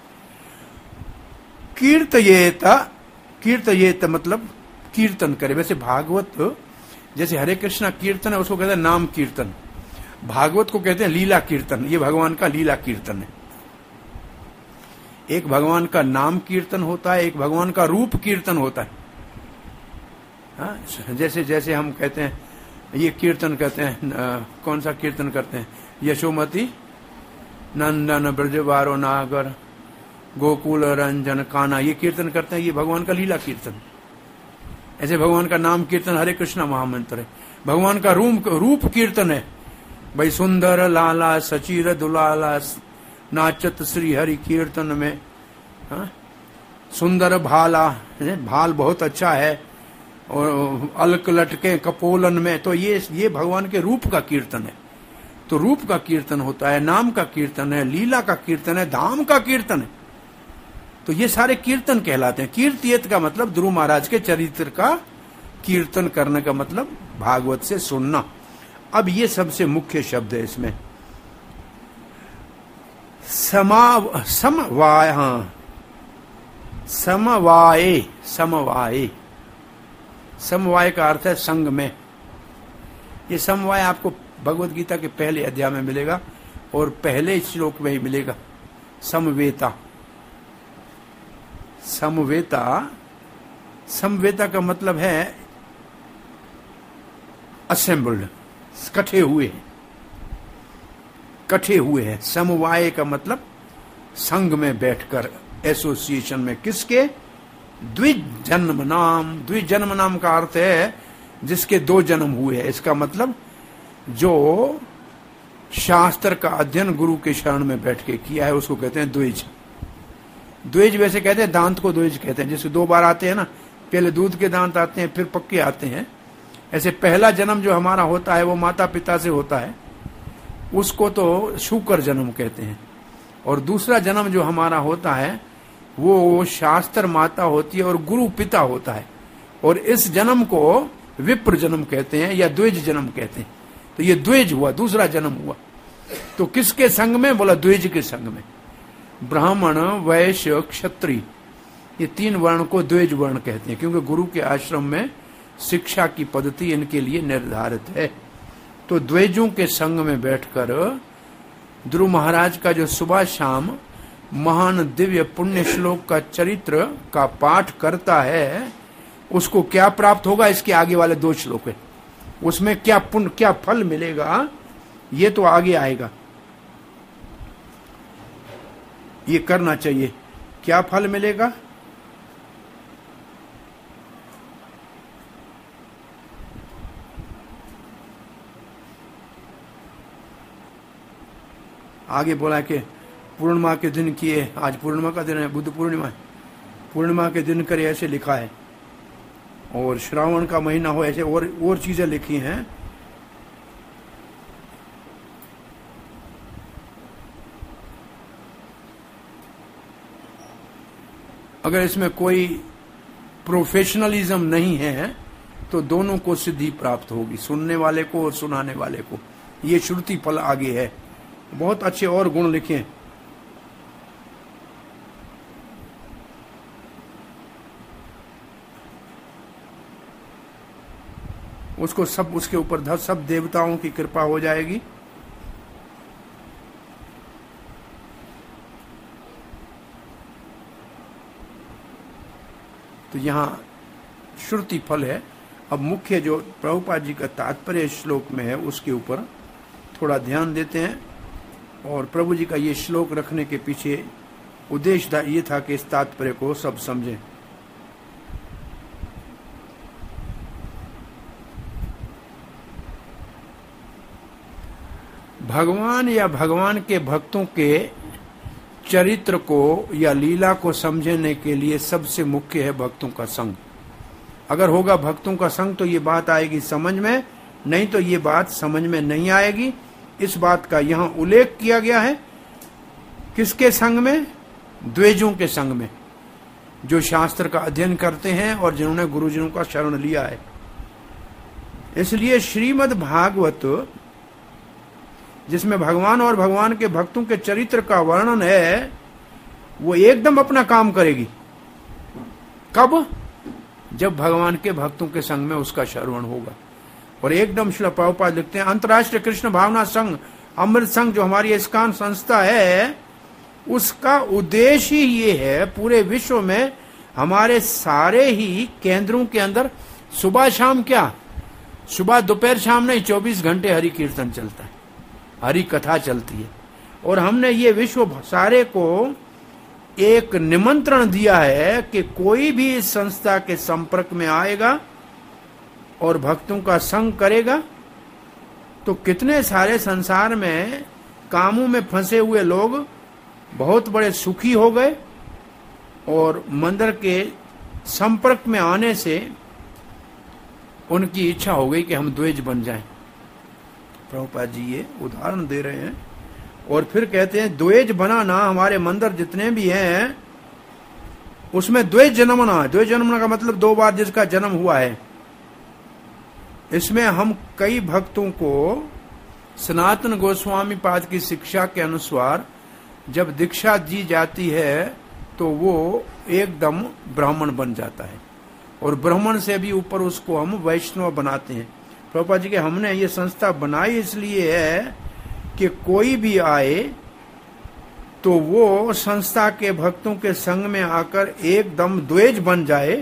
कीर्तयेत। कीर्तयेत मतलब कीर्तन करे। वैसे भागवत जैसे हरे कृष्णा कीर्तन है, उसको कहते हैं नाम कीर्तन। भागवत को कहते हैं लीला कीर्तन। ये भगवान का लीला कीर्तन है। एक भगवान का नाम कीर्तन होता है, एक भगवान का रूप कीर्तन होता है। हाँ, जैसे जैसे हम कहते हैं ये कीर्तन कहते हैं, कौन सा कीर्तन करते हैं, यशोमती नंदन ब्रजवारो नागर गोकुल रंजन काना, ये कीर्तन करते हैं, ये भगवान का लीला कीर्तन। ऐसे भगवान का नाम कीर्तन हरे कृष्णा महामंत्र है, भगवान का रूप कीर्तन है। भाई सुंदर लाला सचीर दुलाला नाचत श्री हरि कीर्तन में, हा? सुंदर भाला, भाल बहुत अच्छा है, और अलक लटके कपोलन में, तो ये भगवान के रूप का कीर्तन है। तो रूप का कीर्तन होता है, नाम का कीर्तन है, लीला का कीर्तन है, धाम का कीर्तन है। तो ये सारे कीर्तन कहलाते हैं। कीर्तियत का मतलब ध्रुव महाराज के चरित्र का कीर्तन करने का मतलब भागवत से सुनना। अब ये सबसे मुख्य शब्द है इसमें, समवाय, हाँ, समवाय, समवाय, समवाय का अर्थ है संग में। ये समवाय आपको भगवत गीता के पहले अध्याय में मिलेगा और पहले श्लोक में ही मिलेगा। समवेता, समवेता, समवेता का मतलब है असेंबल्ड, इकट्ठे हुए हैं, इकट्ठे हुए हैं। समवाय का मतलब संघ में बैठकर, एसोसिएशन में। किसके? द्विज जन्म नाम। द्विज जन्म नाम का अर्थ है जिसके 2 जन्म हुए हैं। इसका मतलब जो शास्त्र का अध्ययन गुरु के शरण में बैठ के किया है उसको कहते हैं द्विज। द्विज वैसे कहते हैं, दांत को द्विज कहते हैं, जैसे 2 बार आते हैं ना, पहले दूध के दांत आते हैं फिर पक्के आते हैं। ऐसे पहला जन्म जो हमारा होता है वो माता पिता से होता है, उसको तो शूकर जन्म कहते हैं। और दूसरा जन्म जो हमारा होता है वो शास्त्र माता होती है और गुरु पिता होता है। और इस जन्म को विप्र जन्म कहते हैं या द्विज जन्म कहते हैं। तो ये द्विज हुआ, दूसरा जन्म हुआ। तो किसके संग में? बोला द्विज के संग में। ब्राह्मण, वैश्य, क्षत्रिय, ये 3 वर्ण को द्विज वर्ण कहते हैं, क्योंकि गुरु के आश्रम में शिक्षा की पद्धति इनके लिए निर्धारित है। तो द्विजों के संग में बैठकर ध्रुव महाराज का जो सुबह शाम महान दिव्य पुण्य श्लोक का चरित्र का पाठ करता है, उसको क्या प्राप्त होगा? इसके आगे वाले 2 श्लोक है, उसमें क्या पुण्य, क्या फल मिलेगा, ये तो आगे आएगा। ये करना चाहिए। क्या फल मिलेगा? आगे बोला कि पूर्णिमा के दिन किए, आज पूर्णिमा का दिन है, बुद्ध पूर्णिमा, पूर्णिमा के दिन करे, ऐसे लिखा है। और श्रावण का महीना हो, ऐसे और चीजें लिखी हैं। अगर इसमें कोई प्रोफेशनलिज्म नहीं है तो दोनों को सिद्धि प्राप्त होगी, सुनने वाले को और सुनाने वाले को। ये श्रुति फल आगे है। बहुत अच्छे और गुण लिखे। उसको सब, उसके ऊपर सब देवताओं की कृपा हो जाएगी। तो यहाँ श्रुति फल है। अब मुख्य जो प्रभुपाद जी का तात्पर्य श्लोक में है उसके ऊपर थोड़ा ध्यान देते हैं। और प्रभु जी का ये श्लोक रखने के पीछे उद्देश्य ये था कि इस तात्पर्य को सब समझें। भगवान या भगवान के भक्तों के चरित्र को या लीला को समझने के लिए सबसे मुख्य है भक्तों का संग। अगर होगा भक्तों का संग तो ये बात आएगी समझ में, नहीं तो ये बात समझ में नहीं आएगी। इस बात का यहाँ उल्लेख किया गया है। किसके संग में? द्विजों के संग में, जो शास्त्र का अध्ययन करते हैं और जिन्होंने गुरुजनों का शरण लिया है। इसलिए श्रीमद् भागवत, जिसमें भगवान और भगवान के भक्तों के चरित्र का वर्णन है, वो एकदम अपना काम करेगी। कब? जब भगवान के भक्तों के संग में उसका श्रवण होगा। और एकदम श्रील प्रभुपाद लिखते हैं, अंतर्राष्ट्रीय कृष्ण भावना संघ, अमृत संघ, जो हमारी इस्कॉन संस्था है, उसका उद्देश्य ही ये है पूरे विश्व में हमारे सारे ही केंद्रों के अंदर सुबह शाम, क्या सुबह दोपहर शाम नहीं, 24 घंटे हरि कीर्तन चलता है। हरि कथा चलती है। और हमने ये विश्व सारे को एक निमंत्रण दिया है कि कोई भी इस संस्था के संपर्क में आएगा और भक्तों का संग करेगा तो कितने सारे संसार में कामों में फंसे हुए लोग बहुत बड़े सुखी हो गए और मंदिर के संपर्क में आने से उनकी इच्छा हो गई कि हम द्विज बन जाएं। प्रभुपाद जी ये उदाहरण दे रहे हैं और फिर कहते हैं द्विज बनाना, हमारे मंदिर जितने भी हैं उसमें द्विज जन्मना। द्विज जन्मना का मतलब 2 बार जिसका जन्म हुआ है। इसमें हम कई भक्तों को सनातन गोस्वामी पाद की शिक्षा के अनुसार जब दीक्षा दी जाती है तो वो एकदम ब्राह्मण बन जाता है और ब्राह्मण से भी ऊपर उसको हम वैष्णव बनाते हैं। प्रभुपाद जी के हमने ये संस्था बनाई इसलिए है कि कोई भी आए तो वो संस्था के भक्तों के संग में आकर एकदम द्वेज बन जाए।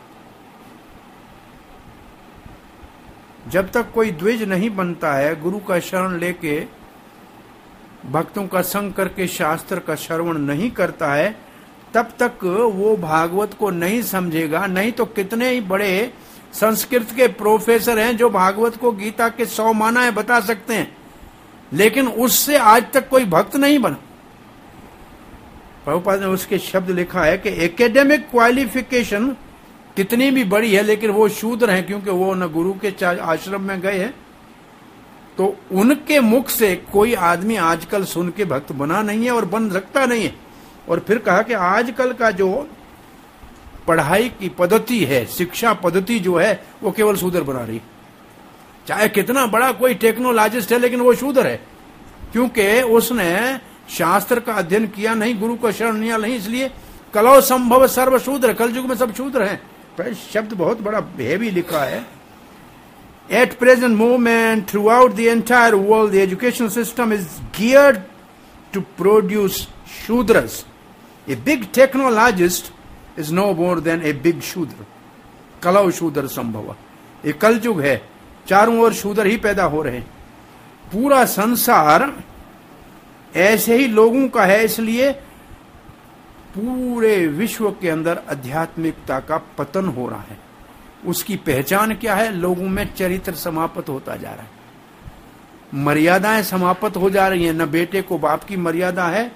जब तक कोई द्विज नहीं बनता है, गुरु का शरण लेके भक्तों का संग करके शास्त्र का श्रवण नहीं करता है, तब तक वो भागवत को नहीं समझेगा। नहीं तो कितने ही बड़े संस्कृत के प्रोफेसर हैं जो भागवत को गीता के 100 मानाएं बता सकते हैं, लेकिन उससे आज तक कोई भक्त नहीं बना। प्रभुपाद ने उसके शब्द लिखा है कि एकेडमिक क्वालिफिकेशन कितनी भी बड़ी है लेकिन वो शूद्र हैं, क्योंकि वो न गुरु के आश्रम में गए हैं। तो उनके मुख से कोई आदमी आजकल सुन के भक्त बना नहीं है और बन सकता नहीं है। और फिर कहा कि आजकल का जो पढ़ाई की पद्धति है, शिक्षा पद्धति जो है, वो केवल शूद्र बना रही। चाहे कितना बड़ा कोई टेक्नोलॉजिस्ट है लेकिन वो शूद्र है, क्योंकि उसने शास्त्र का अध्ययन किया नहीं, गुरु का शरण लिया नहीं। इसलिए कलौ संभव सर्व शूद्र, कलयुग में सब शूद्र हैं। शब्द बहुत बड़ा हेवी लिखा है। At present moment, throughout the entire world, the education system is geared to produce Shudras. A big technologist is no more than a big Shudra. कलौ शूद्र संभव। ये कलयुग है, चारों ओर शूद्र ही पैदा हो रहे हैं। पूरा संसार ऐसे ही लोगों का है, इसलिए पूरे विश्व के अंदर आध्यात्मिकता का पतन हो रहा है। उसकी पहचान क्या है? लोगों में चरित्र समाप्त होता जा रहा है, मर्यादाएं समाप्त हो जा रही हैं। न बेटे को बाप की मर्यादा है,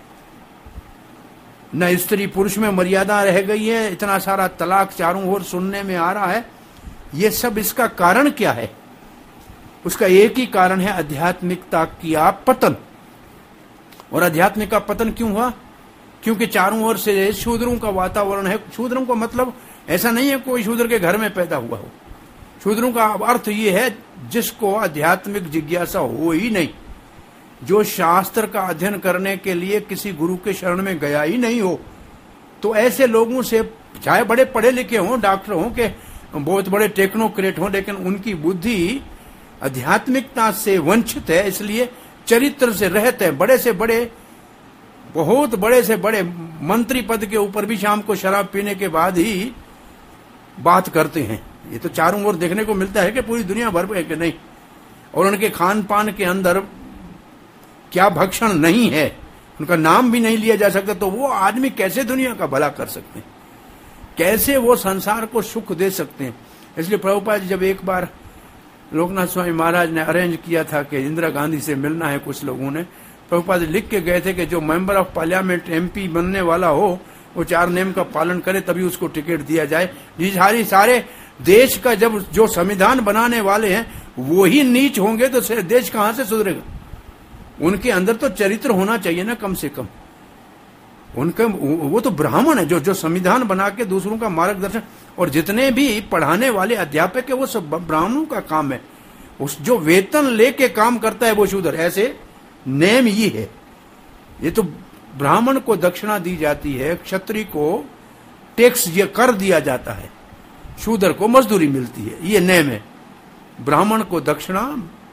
न स्त्री पुरुष में मर्यादा रह गई है। इतना सारा तलाक चारों ओर सुनने में आ रहा है। ये सब इसका कारण क्या है? उसका एक ही कारण है, आध्यात्मिकता की पतन। और आध्यात्मिक का पतन क्यों हुआ? क्योंकि चारों ओर से शूद्रों का वातावरण है। शूद्रों का मतलब ऐसा नहीं है कोई शूद्र के घर में पैदा हुआ हो। शूद्रों का अर्थ ये है जिसको आध्यात्मिक जिज्ञासा हो ही नहीं, जो शास्त्र का अध्ययन करने के लिए किसी गुरु के शरण में गया ही नहीं हो। तो ऐसे लोगों से, चाहे बड़े पढ़े लिखे हों, डॉक्टर हों, के बहुत बड़े टेक्नोक्रेट हों, लेकिन उनकी बुद्धि आध्यात्मिकता से वंचित है, इसलिए चरित्र से रहते हैं। बड़े से बड़े, बहुत बड़े से बड़े मंत्री पद के ऊपर भी शाम को शराब पीने के बाद ही बात करते हैं। ये तो चारों ओर देखने को मिलता है कि पूरी दुनिया भर में कि नहीं। और उनके खान पान के अंदर क्या भक्षण नहीं है, उनका नाम भी नहीं लिया जा सकता। तो वो आदमी कैसे दुनिया का भला कर सकते हैं, कैसे वो संसार को सुख दे सकते हैं? इसलिए प्रभुपाद जब एक बार लोकनाथ स्वामी महाराज ने अरेंज किया था कि इंदिरा गांधी से मिलना है, कुछ लोगों ने, प्रभुपाद लिख के गए थे कि जो मेंबर ऑफ पार्लियामेंट MP बनने वाला हो वो 4 नियम का पालन करे तभी उसको टिकट दिया जाए। सारे देश का जब जो संविधान बनाने वाले हैं वो ही नीच होंगे तो देश कहां से सुधरेगा? उनके अंदर तो चरित्र होना चाहिए ना, कम से कम। उनका वो तो ब्राह्मण है जो संविधान बना के दूसरों का मार्गदर्शन। और जितने भी पढ़ाने वाले अध्यापक है वो सब ब्राह्मणों का काम है। उस जो वेतन लेके काम करता है वो शूद्र। ऐसे नेम ये है। ये तो ब्राह्मण को दक्षिणा दी जाती है, क्षत्रिय को टैक्स कर दिया जाता है, शूद्र को मजदूरी मिलती है। ये नेम है। ब्राह्मण को दक्षिणा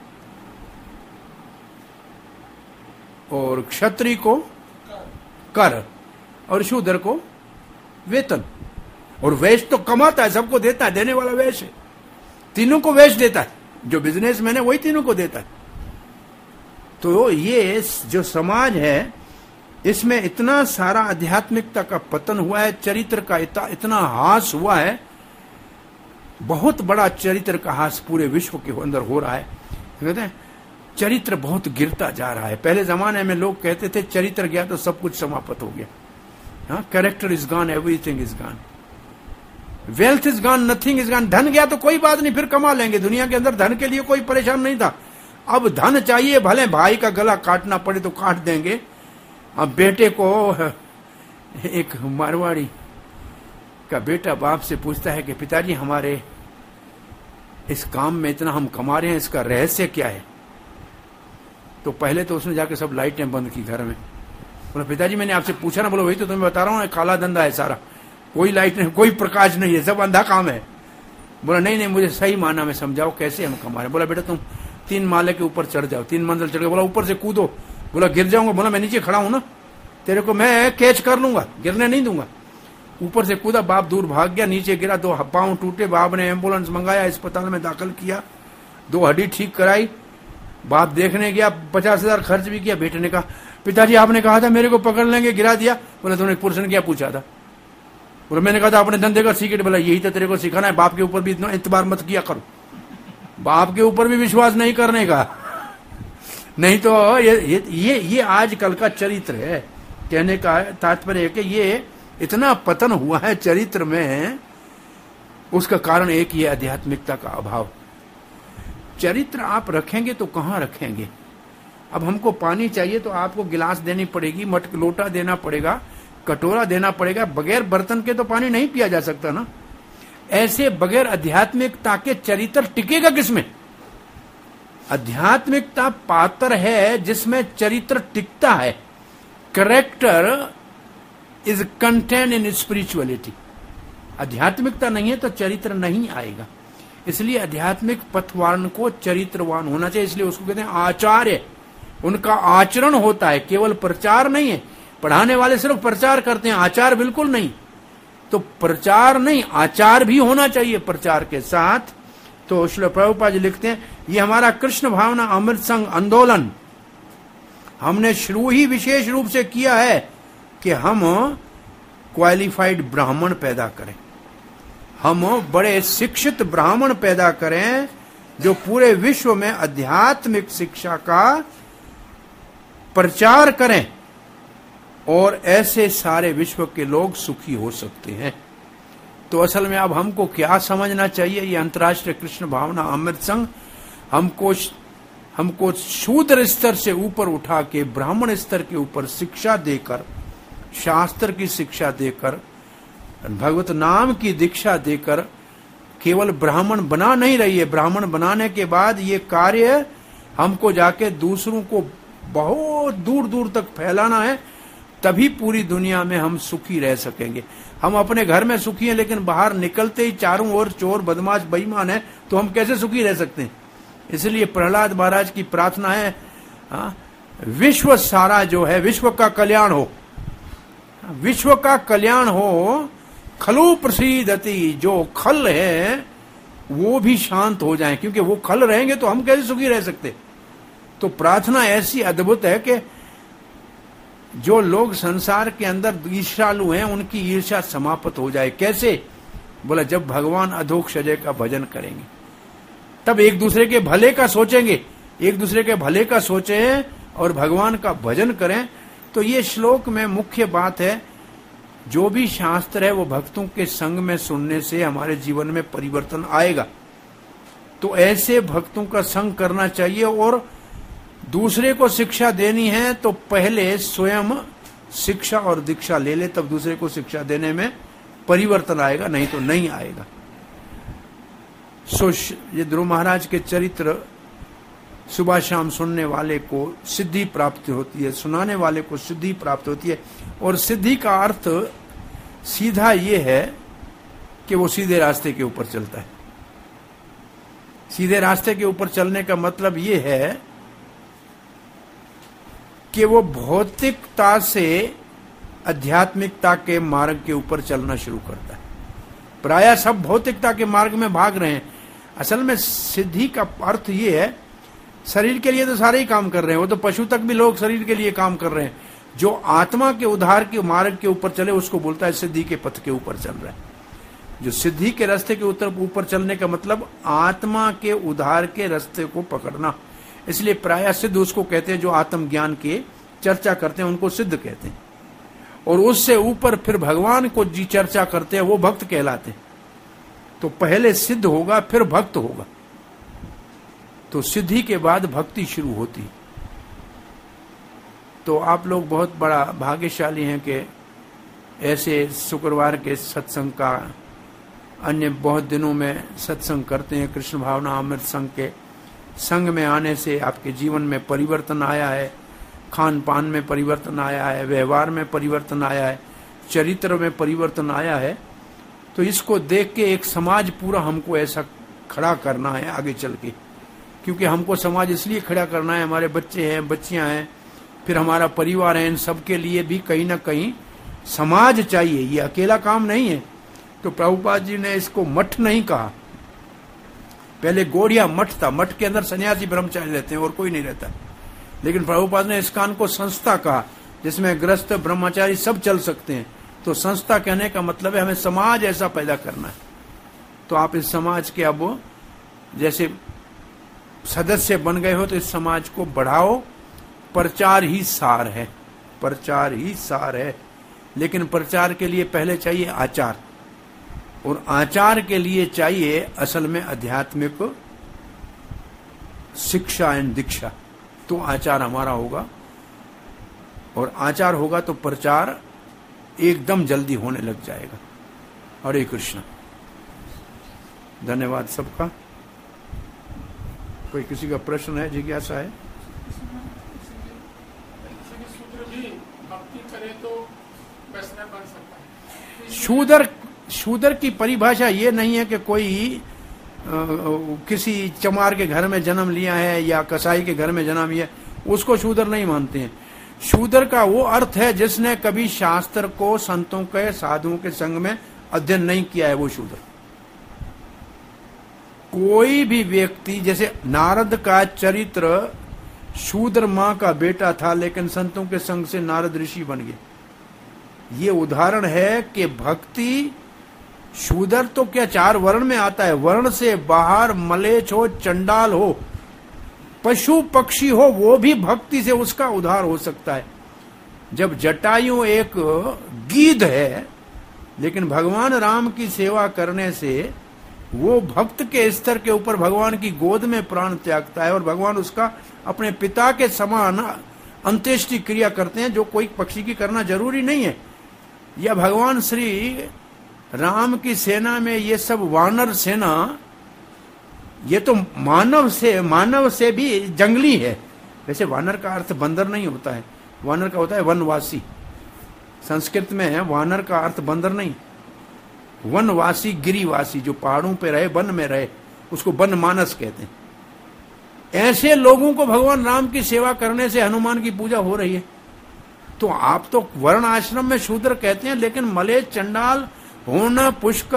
और क्षत्रिय को कर और शूद्र को वेतन। और वैश्य तो कमाता है, सबको देता है, देने वाला वैश्य है। तीनों को वैश्य देता है। जो बिजनेसमैन है वही तीनों को देता है। तो ये जो समाज है इसमें इतना सारा आध्यात्मिकता का पतन हुआ है, चरित्र का इतना हास हुआ है, बहुत बड़ा चरित्र का हास पूरे विश्व के अंदर हो रहा है। कहते हैं चरित्र बहुत गिरता जा रहा है। पहले जमाने में लोग कहते थे चरित्र गया तो सब कुछ समाप्त हो गया। हाँ, character is gone, everything is gone, wealth is gone, nothing is gone. धन गया तो कोई बात नहीं, फिर कमा लेंगे। दुनिया के अंदर धन के लिए कोई परेशान नहीं था। अब धन चाहिए, भले भाई का गला काटना पड़े तो काट देंगे। अब बेटे को, एक मारवाड़ी का बेटा बाप से पूछता है कि पिताजी हमारे इस काम में इतना हम कमा रहे हैं, इसका रहस्य क्या है? तो पहले तो उसने जाके सब लाइटें बंद की घर में। बोला पिताजी मैंने आपसे पूछा ना। बोला वही तो तुम्हें बता रहा हूँ, काला धंधा है सारा, कोई लाइट नहीं, कोई प्रकाश नहीं है, सब अंधा काम है। बोला नहीं नहीं, मुझे सही माना में समझाओ कैसे हम कमा रहे। बोला बेटा तुम 3 माले के ऊपर चढ़ जाओ, 3 मंजिल चढ़ गए। बोला ऊपर से कूदो। बोला गिर जाऊंगा। बोला मैं नीचे खड़ा हूं ना, तेरे को मैं कैच कर लूंगा, गिरने नहीं दूंगा। ऊपर से कूदा, बाप दूर भाग गया, नीचे गिरा, 2 पांव टूटे। बाप ने एम्बुलेंस मंगाया, अस्पताल में दाखिल किया, 2 हड्डी ठीक कराई। बाप देखने गया, 50,000 खर्च भी किया। बेटे ने कहा पिताजी आपने कहा था मेरे को पकड़ लेंगे, गिरा दिया। बोला तुमने पुरुष ने क्या पूछा था? बोला मैंने कहा था अपने धंधे का सीक्रेट। बोला यही तो तेरे को सिखाना है, बाप के ऊपर भी इतना इतबार मत किया करो, बाप के ऊपर भी विश्वास नहीं करने का। नहीं तो ये आजकल का चरित्र है। कहने का तात्पर्य है कि ये इतना पतन हुआ है चरित्र में, उसका कारण एक ही आध्यात्मिकता का अभाव। चरित्र आप रखेंगे तो कहां रखेंगे? अब हमको पानी चाहिए तो आपको गिलास देनी पड़ेगी, लोटा देना पड़ेगा, कटोरा देना पड़ेगा। बगैर बर्तन के तो पानी नहीं पिया जा सकता ना। ऐसे बगैर आध्यात्मिकता के चरित्र टिकेगा किसमें? आध्यात्मिकता पात्र है जिसमें चरित्र टिकता है। Character is contain in spirituality. आध्यात्मिकता नहीं है तो चरित्र नहीं आएगा। इसलिए आध्यात्मिक पथवान को चरित्रवान होना चाहिए। इसलिए उसको कहते हैं आचार्य। उनका आचरण होता है, केवल प्रचार नहीं है। पढ़ाने वाले सिर्फ प्रचार करते हैं, आचार बिल्कुल नहीं। तो प्रचार नहीं, आचार भी होना चाहिए प्रचार के साथ। तो श्रील प्रभुपाद जी लिखते हैं ये हमारा कृष्ण भावना अमृत संघ आंदोलन हमने शुरू ही विशेष रूप से किया है कि हम क्वालिफाइड ब्राह्मण पैदा करें, हम बड़े शिक्षित ब्राह्मण पैदा करें जो पूरे विश्व में आध्यात्मिक शिक्षा का प्रचार करें, और ऐसे सारे विश्व के लोग सुखी हो सकते हैं। तो असल में अब हमको क्या समझना चाहिए? ये अंतर्राष्ट्रीय कृष्ण भावना अमृत संघ हमको शूद्र स्तर से ऊपर उठा के ब्राह्मण स्तर के ऊपर शिक्षा देकर, शास्त्र की शिक्षा देकर, भगवत नाम की दीक्षा देकर केवल ब्राह्मण बना नहीं रही है। ब्राह्मण बनाने के बाद ये कार्य हमको जाके दूसरों को बहुत दूर दूर तक फैलाना है, तभी पूरी दुनिया में हम सुखी रह सकेंगे। हम अपने घर में सुखी हैं लेकिन बाहर निकलते ही चारों ओर चोर बदमाश बेईमान है, तो हम कैसे सुखी रह सकते हैं? इसलिए प्रहलाद महाराज की प्रार्थना है विश्व सारा जो है, विश्व का कल्याण हो, विश्व का कल्याण हो। खलु प्रसीदति, जो खल है वो भी शांत हो जाए, क्योंकि वो खल रहेंगे तो हम कैसे सुखी रह सकते? तो प्रार्थना ऐसी अद्भुत है कि जो लोग संसार के अंदर ईर्ष्यालु हैं उनकी ईर्ष्या समाप्त हो जाए। कैसे? बोला जब भगवान अधोक्षजय का भजन करेंगे तब एक दूसरे के भले का सोचेंगे, एक दूसरे के भले का सोचें और भगवान का भजन करें। तो ये श्लोक में मुख्य बात है, जो भी शास्त्र है वो भक्तों के संग में सुनने से हमारे जीवन में परिवर्तन आएगा। तो ऐसे भक्तों का संग करना चाहिए, और दूसरे को शिक्षा देनी है तो पहले स्वयं शिक्षा और दीक्षा ले ले, तब दूसरे को शिक्षा देने में परिवर्तन आएगा, नहीं तो नहीं आएगा। सो ये ध्रुव महाराज के चरित्र सुबह शाम सुनने वाले को सिद्धि प्राप्त होती है, सुनाने वाले को सिद्धि प्राप्त होती है। और सिद्धि का अर्थ सीधा ये है कि वो सीधे रास्ते के ऊपर चलता है। सीधे रास्ते के ऊपर चलने का मतलब ये है कि वो भौतिकता से आध्यात्मिकता के मार्ग के ऊपर चलना शुरू करता है। प्रायः सब भौतिकता के मार्ग में भाग रहे हैं। असल में सिद्धि का अर्थ ये है शरीर के लिए तो सारे ही काम कर रहे हैं, वो तो पशु तक भी लोग शरीर के लिए काम कर रहे हैं। जो आत्मा के उद्धार के मार्ग के ऊपर चले उसको बोलता है सिद्धि के पथ के ऊपर चल रहा है। जो सिद्धि के रास्ते के ऊपर चलने का मतलब आत्मा के उद्धार के रास्ते को पकड़ना। इसलिए प्रायः सिद्ध उसको कहते हैं जो आत्मज्ञान के चर्चा करते हैं, उनको सिद्ध कहते हैं। और उससे ऊपर फिर भगवान को जी चर्चा करते हैं, वो भक्त कहलाते हैं। तो पहले सिद्ध होगा फिर भक्त होगा, तो सिद्धि के बाद भक्ति शुरू होती। तो आप लोग बहुत बड़ा भाग्यशाली हैं कि ऐसे शुक्रवार के सत्संग का, अन्य बहुत दिनों में सत्संग करते हैं। कृष्ण भावना अमृत संघ के संग में आने से आपके जीवन में परिवर्तन आया है, खान पान में परिवर्तन आया है, व्यवहार में परिवर्तन आया है, चरित्र में परिवर्तन आया है। तो इसको देख के एक समाज पूरा हमको ऐसा खड़ा करना है आगे चल के, क्योंकि हमको समाज इसलिए खड़ा करना है, हमारे बच्चे हैं, बच्चियां हैं, फिर हमारा परिवार है, इन सबके लिए भी कहीं ना कहीं समाज चाहिए। ये अकेला काम नहीं है। तो प्रभुपाद जी ने इसको मठ नहीं कहा, पहले गौड़िया मठ था, मठ के अंदर सन्यासी ब्रह्मचारी रहते हैं और कोई नहीं रहता। लेकिन प्रभुपाद ने इस्कॉन को संस्था कहा, जिसमें गृहस्थ ब्रह्मचारी सब चल सकते हैं। तो संस्था कहने का मतलब है हमें समाज ऐसा पैदा करना है। तो आप इस समाज के अब जैसे सदस्य बन गए हो, तो इस समाज को बढ़ाओ। प्रचार ही सार है, प्रचार ही सार है। लेकिन प्रचार के लिए पहले चाहिए आचार, और आचार के लिए चाहिए असल में आध्यात्मिक शिक्षा एवं दीक्षा। तो आचार हमारा होगा, और आचार होगा तो प्रचार एकदम जल्दी होने लग जाएगा। हरे कृष्ण। धन्यवाद सबका। कोई किसी का प्रश्न है, जिज्ञासा है? शूद्र की परिभाषा ये नहीं है कि कोई किसी चमार के घर में जन्म लिया है या कसाई के घर में जन्म लिया, उसको शूद्र नहीं मानते हैं। शूद्र का वो अर्थ है जिसने कभी शास्त्र को संतों के साधुओं के संग में अध्ययन नहीं किया है, वो शूद्र। कोई भी व्यक्ति, जैसे नारद का चरित्र शूद्र मां का बेटा था, लेकिन संतों के संग से नारद ऋषि बन गए। ये उदाहरण है कि भक्ति, शूद्र तो क्या 4 वर्ण में आता है, वर्ण से बाहर मलेच्छ हो, चंडाल हो, पशु पक्षी हो, वो भी भक्ति से उसका उद्धार हो सकता है। जब जटायु एक गीध है, लेकिन भगवान राम की सेवा करने से वो भक्त के स्तर के ऊपर भगवान की गोद में प्राण त्यागता है, और भगवान उसका अपने पिता के समान अंत्येष्टि क्रिया करते हैं, जो कोई पक्षी की करना जरूरी नहीं है। या भगवान श्री राम की सेना में ये सब वानर सेना, ये तो मानव से भी जंगली है। वैसे वानर का अर्थ बंदर नहीं होता है, वानर का होता है वनवासी। संस्कृत में है वानर का अर्थ बंदर नहीं, वनवासी, गिरिवासी, जो पहाड़ों पे रहे, वन में रहे, उसको वन मानस कहते हैं। ऐसे लोगों को भगवान राम की सेवा करने से हनुमान की पूजा हो रही है। तो आप तो वर्ण आश्रम में शूद्र कहते हैं, लेकिन मलेच्छ, चंडाल, होना, पुष्क,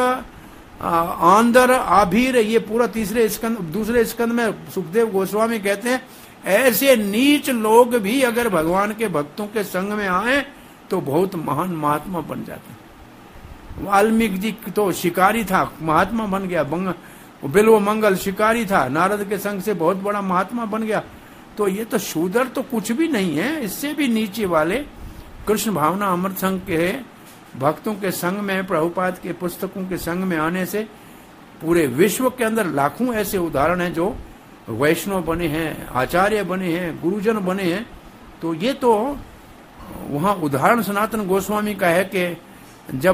आंदर, आभीर, ये पूरा दूसरे स्कंद में सुखदेव गोस्वामी कहते हैं ऐसे नीच लोग भी अगर भगवान के भक्तों के संग में आए तो बहुत महान महात्मा बन जाते हैं। वाल्मीकि जी तो शिकारी था, महात्मा बन गया। बिल्व मंगल शिकारी था, नारद के संग से बहुत बड़ा महात्मा बन गया। तो ये तो शूद्र तो कुछ भी नहीं है, इससे भी नीचे वाले कृष्ण भावना अमृत संघ के भक्तों के संग में, प्रभुपाद के पुस्तकों के संग में आने से पूरे विश्व के अंदर लाखों ऐसे उदाहरण हैं जो वैष्णव बने हैं, आचार्य बने हैं, गुरुजन बने हैं। तो ये तो वहां उदाहरण सनातन गोस्वामी का है कि जब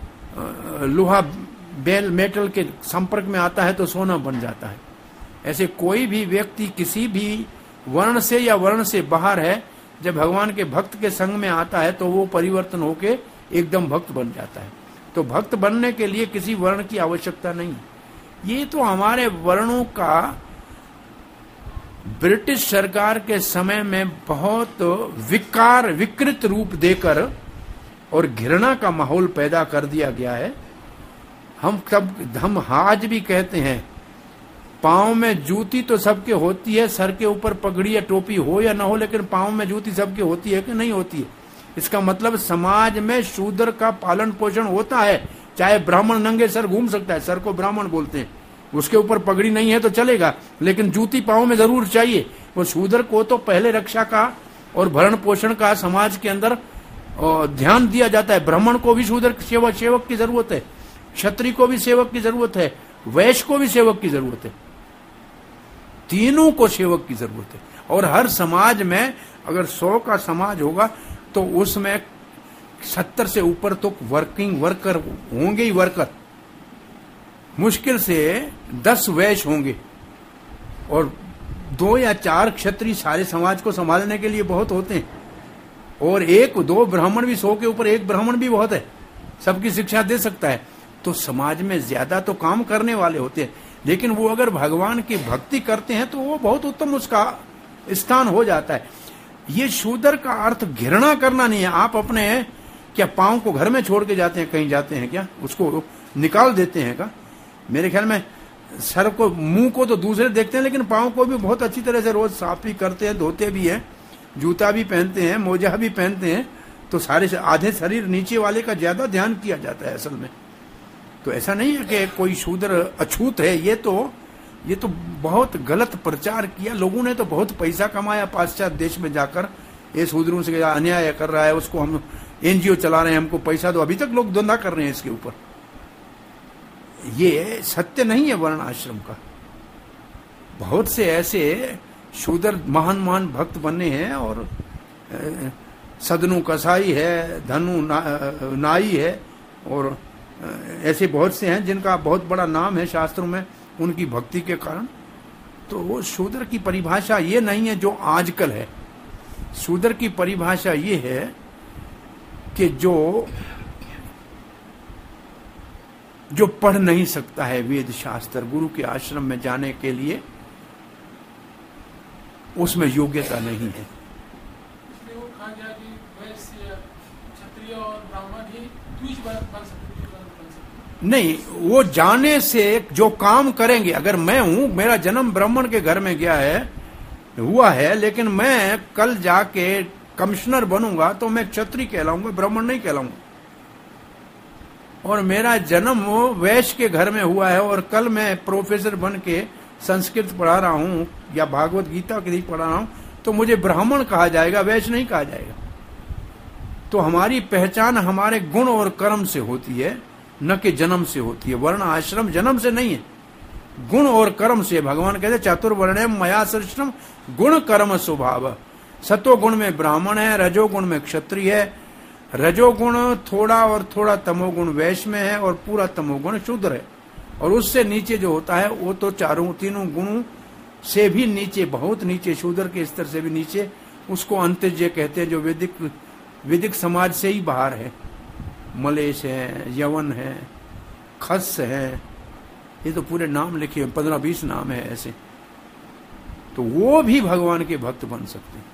लोहा बेल मेटल के संपर्क में आता है तो सोना बन जाता है। ऐसे कोई भी व्यक्ति किसी भी वर्ण से या वर्ण से बाहर है, जब भगवान के भक्त के संग में आता है तो वो परिवर्तन होके एकदम भक्त बन जाता है। तो भक्त बनने के लिए किसी वर्ण की आवश्यकता नहीं। ये तो हमारे वर्णों का ब्रिटिश सरकार के समय में बहुत विकृत रूप देकर और घृणा का माहौल पैदा कर दिया गया है। हम आज भी कहते हैं पांव में जूती तो सबके होती है, सर के ऊपर पगड़ी या टोपी हो या ना हो, लेकिन पांव में जूती सबके होती है कि नहीं होती है? इसका मतलब समाज में शूद्र का पालन पोषण होता है। चाहे ब्राह्मण नंगे सर घूम सकता है, सर को ब्राह्मण बोलते हैं, उसके ऊपर पगड़ी नहीं है तो चलेगा, लेकिन जूती पांव में जरूर चाहिए। वो शूद्र को तो पहले रक्षा का और भरण पोषण का समाज के अंदर ध्यान दिया जाता है। ब्राह्मण को भी शूद्र सेवक की जरूरत है, क्षत्रिय को भी सेवक की जरूरत है, वैश्य को भी सेवक की जरूरत है, तीनों को सेवक की जरूरत है। और हर समाज में अगर 100 का समाज होगा तो उसमें 70 से ऊपर तो वर्कर होंगे ही वर्कर, मुश्किल से 10 वैश्य होंगे और 2 या 4 क्षत्रिय सारे समाज को संभालने के लिए बहुत होते हैं। और 1-2 ब्राह्मण भी, 100 के ऊपर 1 ब्राह्मण भी बहुत है, सबकी शिक्षा दे सकता है। तो समाज में ज्यादा तो काम करने वाले होते हैं, लेकिन वो अगर भगवान की भक्ति करते हैं तो वो बहुत उत्तम उसका स्थान हो जाता है। ये शूद्र का अर्थ घृणा करना नहीं है। आप अपने क्या पांव को घर में छोड़ के जाते हैं, कहीं जाते हैं क्या, उसको निकाल देते हैं क्या? मेरे ख्याल में सर को, मुंह को तो दूसरे देखते हैं, लेकिन पांव को भी बहुत अच्छी तरह से रोज साफ भी करते हैं, धोते भी हैं, जूता भी पहनते हैं, मोजा भी पहनते हैं। तो सारे आधे शरीर नीचे वाले का ज्यादा ध्यान किया जाता है असल में। तो ऐसा नहीं है कि कोई शूद्र अछूत है। ये तो बहुत गलत प्रचार किया लोगों ने, तो बहुत पैसा कमाया पाश्चात्य देश में जाकर। ये शूद्रों से अन्याय कर रहा है, उसको हम एनजीओ चला रहे हैं, हमको पैसा दो, अभी तक लोग धंधा कर रहे हैं इसके ऊपर। ये सत्य नहीं है वर्ण आश्रम का। बहुत से ऐसे शूद्र महान महान भक्त बने हैं, और सदनु कसाई है, धनु नाई है, और ऐसे बहुत से हैं जिनका बहुत बड़ा नाम है शास्त्रों में उनकी भक्ति के कारण। तो वो शूद्र की परिभाषा ये नहीं है जो आजकल है। शूद्र की परिभाषा ये है कि जो पढ़ नहीं सकता है वेद शास्त्र, गुरु के आश्रम में जाने के लिए उसमें योग्यता नहीं है। वो कहा गया कि वैश्य, क्षत्रिय और ब्राह्मण ही द्विज बन सकते। नहीं, वो जाने से जो काम करेंगे, अगर मैं हूं, मेरा जन्म ब्राह्मण के घर में गया है, हुआ है, लेकिन मैं कल जाके कमिश्नर बनूंगा तो मैं क्षत्रिय कहलाऊंगा, ब्राह्मण नहीं कहलाऊंगा। और मेरा जन्म वैश्य के घर में हुआ है और कल मैं प्रोफेसर बन के संस्कृत पढ़ा रहा हूं या भागवत गीता के पढ़ा रहा हूं, तो मुझे ब्राह्मण कहा जाएगा, वैश्य नहीं कहा जाएगा। तो हमारी पहचान हमारे गुण और कर्म से होती है, न कि जन्म से होती है। वर्ण आश्रम जन्म से नहीं है, गुण और कर्म से। भगवान कहते चतुर्वर्ण्यम मया सृष्टम गुण कर्म स्वभाव। सतोगुण में ब्राह्मण है, रजोगुण में क्षत्रिय है, रजोगुण थोड़ा और थोड़ा तमोगुण वैश्य में है, और पूरा तमोगुण शूद्र है। और उससे नीचे जो होता है वो तो तीनों गुणों से भी नीचे, बहुत नीचे, शूद्र के स्तर से भी नीचे, उसको अंत्यज कहते हैं, जो वैदिक समाज से ही बाहर है। मलेश है, यवन है, खस है, ये तो पूरे नाम लिखे 15-20 नाम है ऐसे। तो वो भी भगवान के भक्त बन सकते हैं।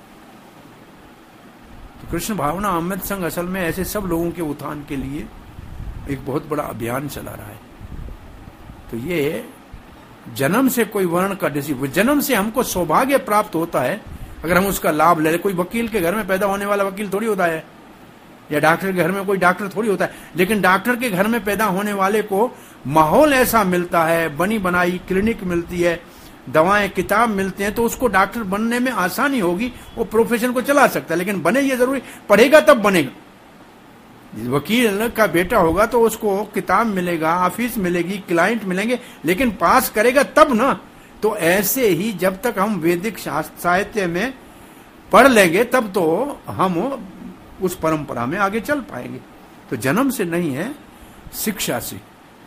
तो कृष्ण भावना अमृत संघ असल में ऐसे सब लोगों के उत्थान के लिए एक बहुत बड़ा अभियान चला रहा है। तो ये जन्म से कोई वर्ण का जन्म से हमको सौभाग्य प्राप्त होता है अगर हम उसका लाभ ले। कोई वकील के घर में पैदा होने वाला वकील थोड़ी होता है, या डॉक्टर के घर में कोई डॉक्टर थोड़ी होता है। लेकिन डॉक्टर के घर में पैदा होने वाले को माहौल ऐसा मिलता है, बनी बनाई क्लिनिक मिलती है, दवाएं किताब मिलते हैं, तो उसको डॉक्टर बनने में आसानी होगी, वो प्रोफेशन को चला सकता है। लेकिन बने ये जरूरी, पढ़ेगा तब बनेगा। वकील का बेटा होगा तो उसको किताब मिलेगा, ऑफिस मिलेगी, क्लाइंट मिलेंगे, लेकिन पास करेगा तब ना। तो ऐसे ही जब तक हम वैदिक साहित्य में पढ़ लेंगे तब तो हम उस परंपरा में आगे चल पाएंगे। तो जन्म से नहीं है, शिक्षा से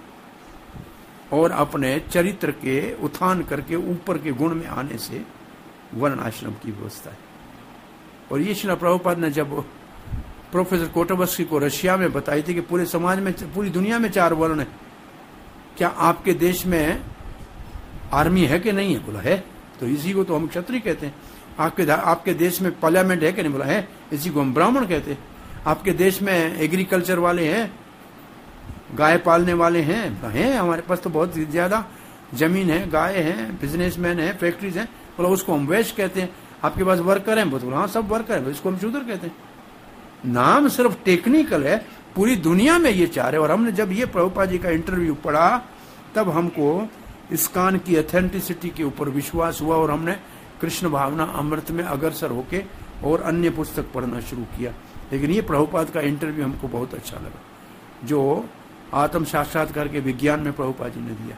और अपने चरित्र के उत्थान करके ऊपर के गुण में आने से वर्ण आश्रम की व्यवस्था है। और ये श्रील प्रभुपाद ने जब प्रोफेसर कोटबस्की को रशिया में बताई थी कि पूरे समाज में, पूरी दुनिया में 4 वर्ण है, क्या आपके देश में आर्मी है कि नहीं है? बोला है। तो इसी को तो हम क्षत्रिय कहते हैं। आपके देश में पार्लियामेंट है कि नहीं? बोला है। इसी को हम ब्राह्मण कहते हैं। आपके देश में एग्रीकल्चर वाले हैं, गाय पालने वाले हैं? हमारे पास तो बहुत ज्यादा। जमीन है, गाय है, बिजनेसमैन है, फैक्ट्रीज है, बोला उसको हम वैश्य कहते हैं। आपके पास वर्कर हैं, बोला हाँ सब वर्कर है, इसको हम शूद्र कहते हैं। नाम सिर्फ टेक्निकल है, पूरी दुनिया में ये चार है। और हमने जब ये प्रभुपाद जी का इंटरव्यू पढ़ा तब हमको इस्कॉन की ऑथेंटिसिटी के ऊपर विश्वास हुआ और हमने कृष्ण भावना अमृत में अग्रसर होके और अन्य पुस्तक पढ़ना शुरू किया। लेकिन ये प्रभुपाद का इंटरव्यू हमको बहुत अच्छा लगा, जो आत्म साक्षात्कार के विज्ञान में प्रभुपाद जी ने दिया।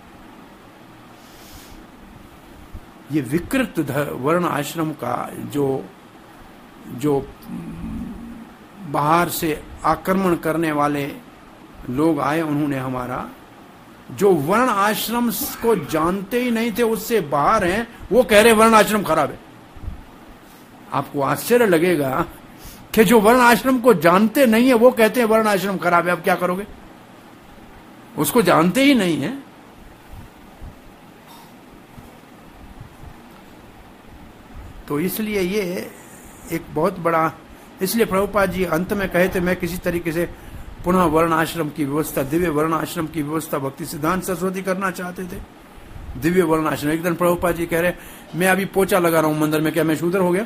ये विकृत वर्ण आश्रम का जो बाहर से आक्रमण करने वाले लोग आए, उन्होंने हमारा जो वर्ण आश्रम को जानते ही नहीं थे, उससे बाहर हैं, वो कह रहे वर्ण आश्रम खराब है। आपको आश्चर्य लगेगा कि जो वर्ण आश्रम को जानते नहीं है वो कहते हैं वर्ण आश्रम खराब है। अब क्या करोगे? उसको जानते ही नहीं है। तो इसलिए ये एक बहुत बड़ा, इसलिए प्रभुपाद जी अंत में कहे थे, मैं किसी तरीके से पुनः वर्ण आश्रम की व्यवस्था, दिव्य वर्ण आश्रम की व्यवस्था भक्ति सिद्धांत सरस्वती करना चाहते थे। दिव्य वर्ण आश्रम। एक दिन प्रभुपाद जी कह रहे, मैं अभी पोछा लगा रहा हूं मंदिर में, क्या मैं शूद्र हो गया?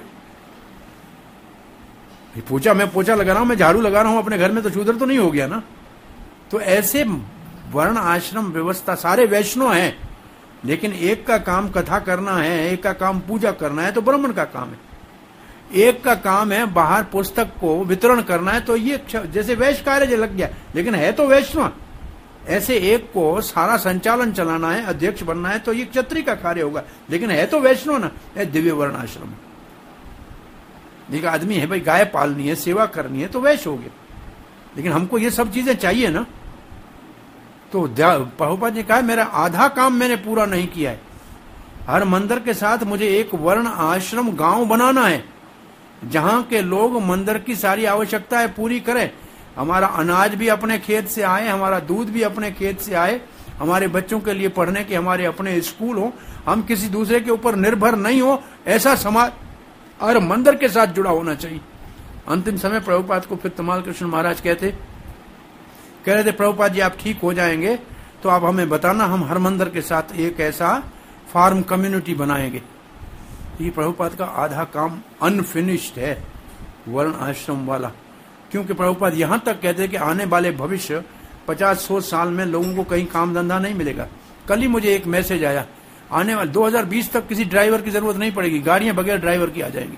मैं पोछा लगा रहा हूं, मैं झाड़ू लगा रहा हूं अपने घर में, तो शूद्र तो नहीं हो गया ना। तो ऐसे वर्ण आश्रम व्यवस्था, सारे वैष्णव हैं, लेकिन एक का काम कथा करना है, एक का काम पूजा करना है, तो ब्राह्मण का काम है। एक का काम है बाहर पुस्तक को वितरण करना है, तो ये जैसे वैश्य कार्य लग गया, लेकिन है तो वैष्णव। ऐसे एक को सारा संचालन चलाना है, अध्यक्ष बनना है, तो ये क्षत्रिय का कार्य होगा, लेकिन है तो वैष्णव ना। दिव्य वर्ण आश्रम एक आदमी है भाई, गाय पालनी है, सेवा करनी है, तो वैश्य हो गया। लेकिन हमको ये सब चीजें चाहिए ना। तो प्रभुपाद ने कहा मेरा आधा काम मैंने पूरा नहीं किया है। हर मंदिर के साथ मुझे एक वर्ण आश्रम गांव बनाना है, जहां के लोग मंदिर की सारी आवश्यकताएं पूरी करें। हमारा अनाज भी अपने खेत से आए, हमारा दूध भी अपने खेत से आए, हमारे बच्चों के लिए पढ़ने के हमारे अपने स्कूल हो, हम किसी दूसरे के ऊपर निर्भर नहीं हो, ऐसा समाज और मंदिर के साथ जुड़ा होना चाहिए। अंतिम समय प्रभुपाद को फिर तमाल कृष्ण महाराज कह रहे थे, प्रभुपाद जी आप ठीक हो जाएंगे तो आप हमें बताना, हम हर मंदिर के साथ एक ऐसा फार्म कम्युनिटी बनाएंगे। ये प्रभुपाद का आधा काम अनफिनिश्ड है, वर्ण आश्रम वाला। क्योंकि प्रभुपाद यहां तक कहते हैं कि आने वाले भविष्य 50-100 साल में लोगों को कहीं काम धंधा नहीं मिलेगा। कल ही मुझे एक मैसेज आया, आने वाले 2020 तक किसी ड्राइवर की जरूरत नहीं पड़ेगी, गाड़ियां बगैर ड्राइवर की आ जाएंगी।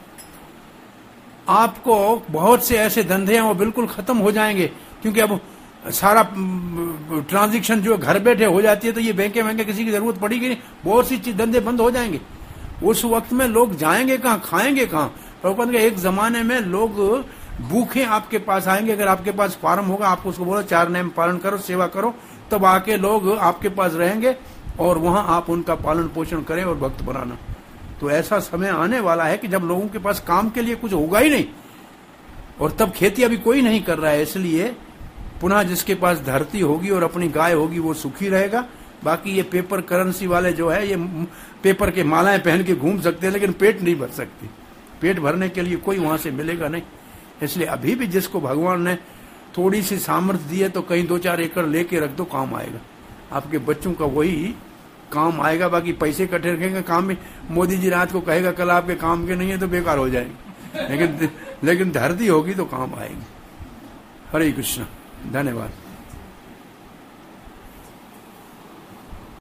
आपको बहुत से ऐसे धंधे हैं वो बिल्कुल खत्म हो जाएंगे, क्योंकि अब सारा ट्रांजैक्शन जो घर बैठे हो जाती है, तो ये बैंके किसी की जरूरत पड़ेगी नहीं, बहुत सी धंधे बंद हो जाएंगे। उस वक्त में लोग जाएंगे कहाँ, खाएंगे कहाँ? प्रभुपाद के एक जमाने में लोग भूखे आपके पास आएंगे, अगर आपके पास फार्म होगा, आप उसको बोलो 4 नियम पालन करो, सेवा करो, तब आके लोग आपके पास रहेंगे और वहां आप उनका पालन पोषण करें और भक्त बनाना। तो ऐसा समय आने वाला है कि जब लोगों के पास काम के लिए कुछ होगा ही नहीं, और तब खेती अभी कोई नहीं कर रहा है। इसलिए पुनः जिसके पास धरती होगी और अपनी गाय होगी वो सुखी रहेगा। बाकी ये पेपर करेंसी वाले जो है, ये पेपर के मालाएं पहन के घूम सकते हैं, लेकिन पेट नहीं भर सकती। पेट भरने के लिए कोई वहां से मिलेगा नहीं। इसलिए अभी भी जिसको भगवान ने थोड़ी सी सामर्थ्य दी है, तो कहीं 2-4 एकड़ लेके रख दो, काम आएगा। आपके बच्चों का वही काम आएगा। बाकी पैसे इकट्ठे रखेंगे, काम में मोदी जी रात को कहेगा कल आपके काम के नहीं है, तो बेकार हो जाएंगे। लेकिन धरती होगी तो काम आएगी। हरे कृष्ण, धन्यवाद।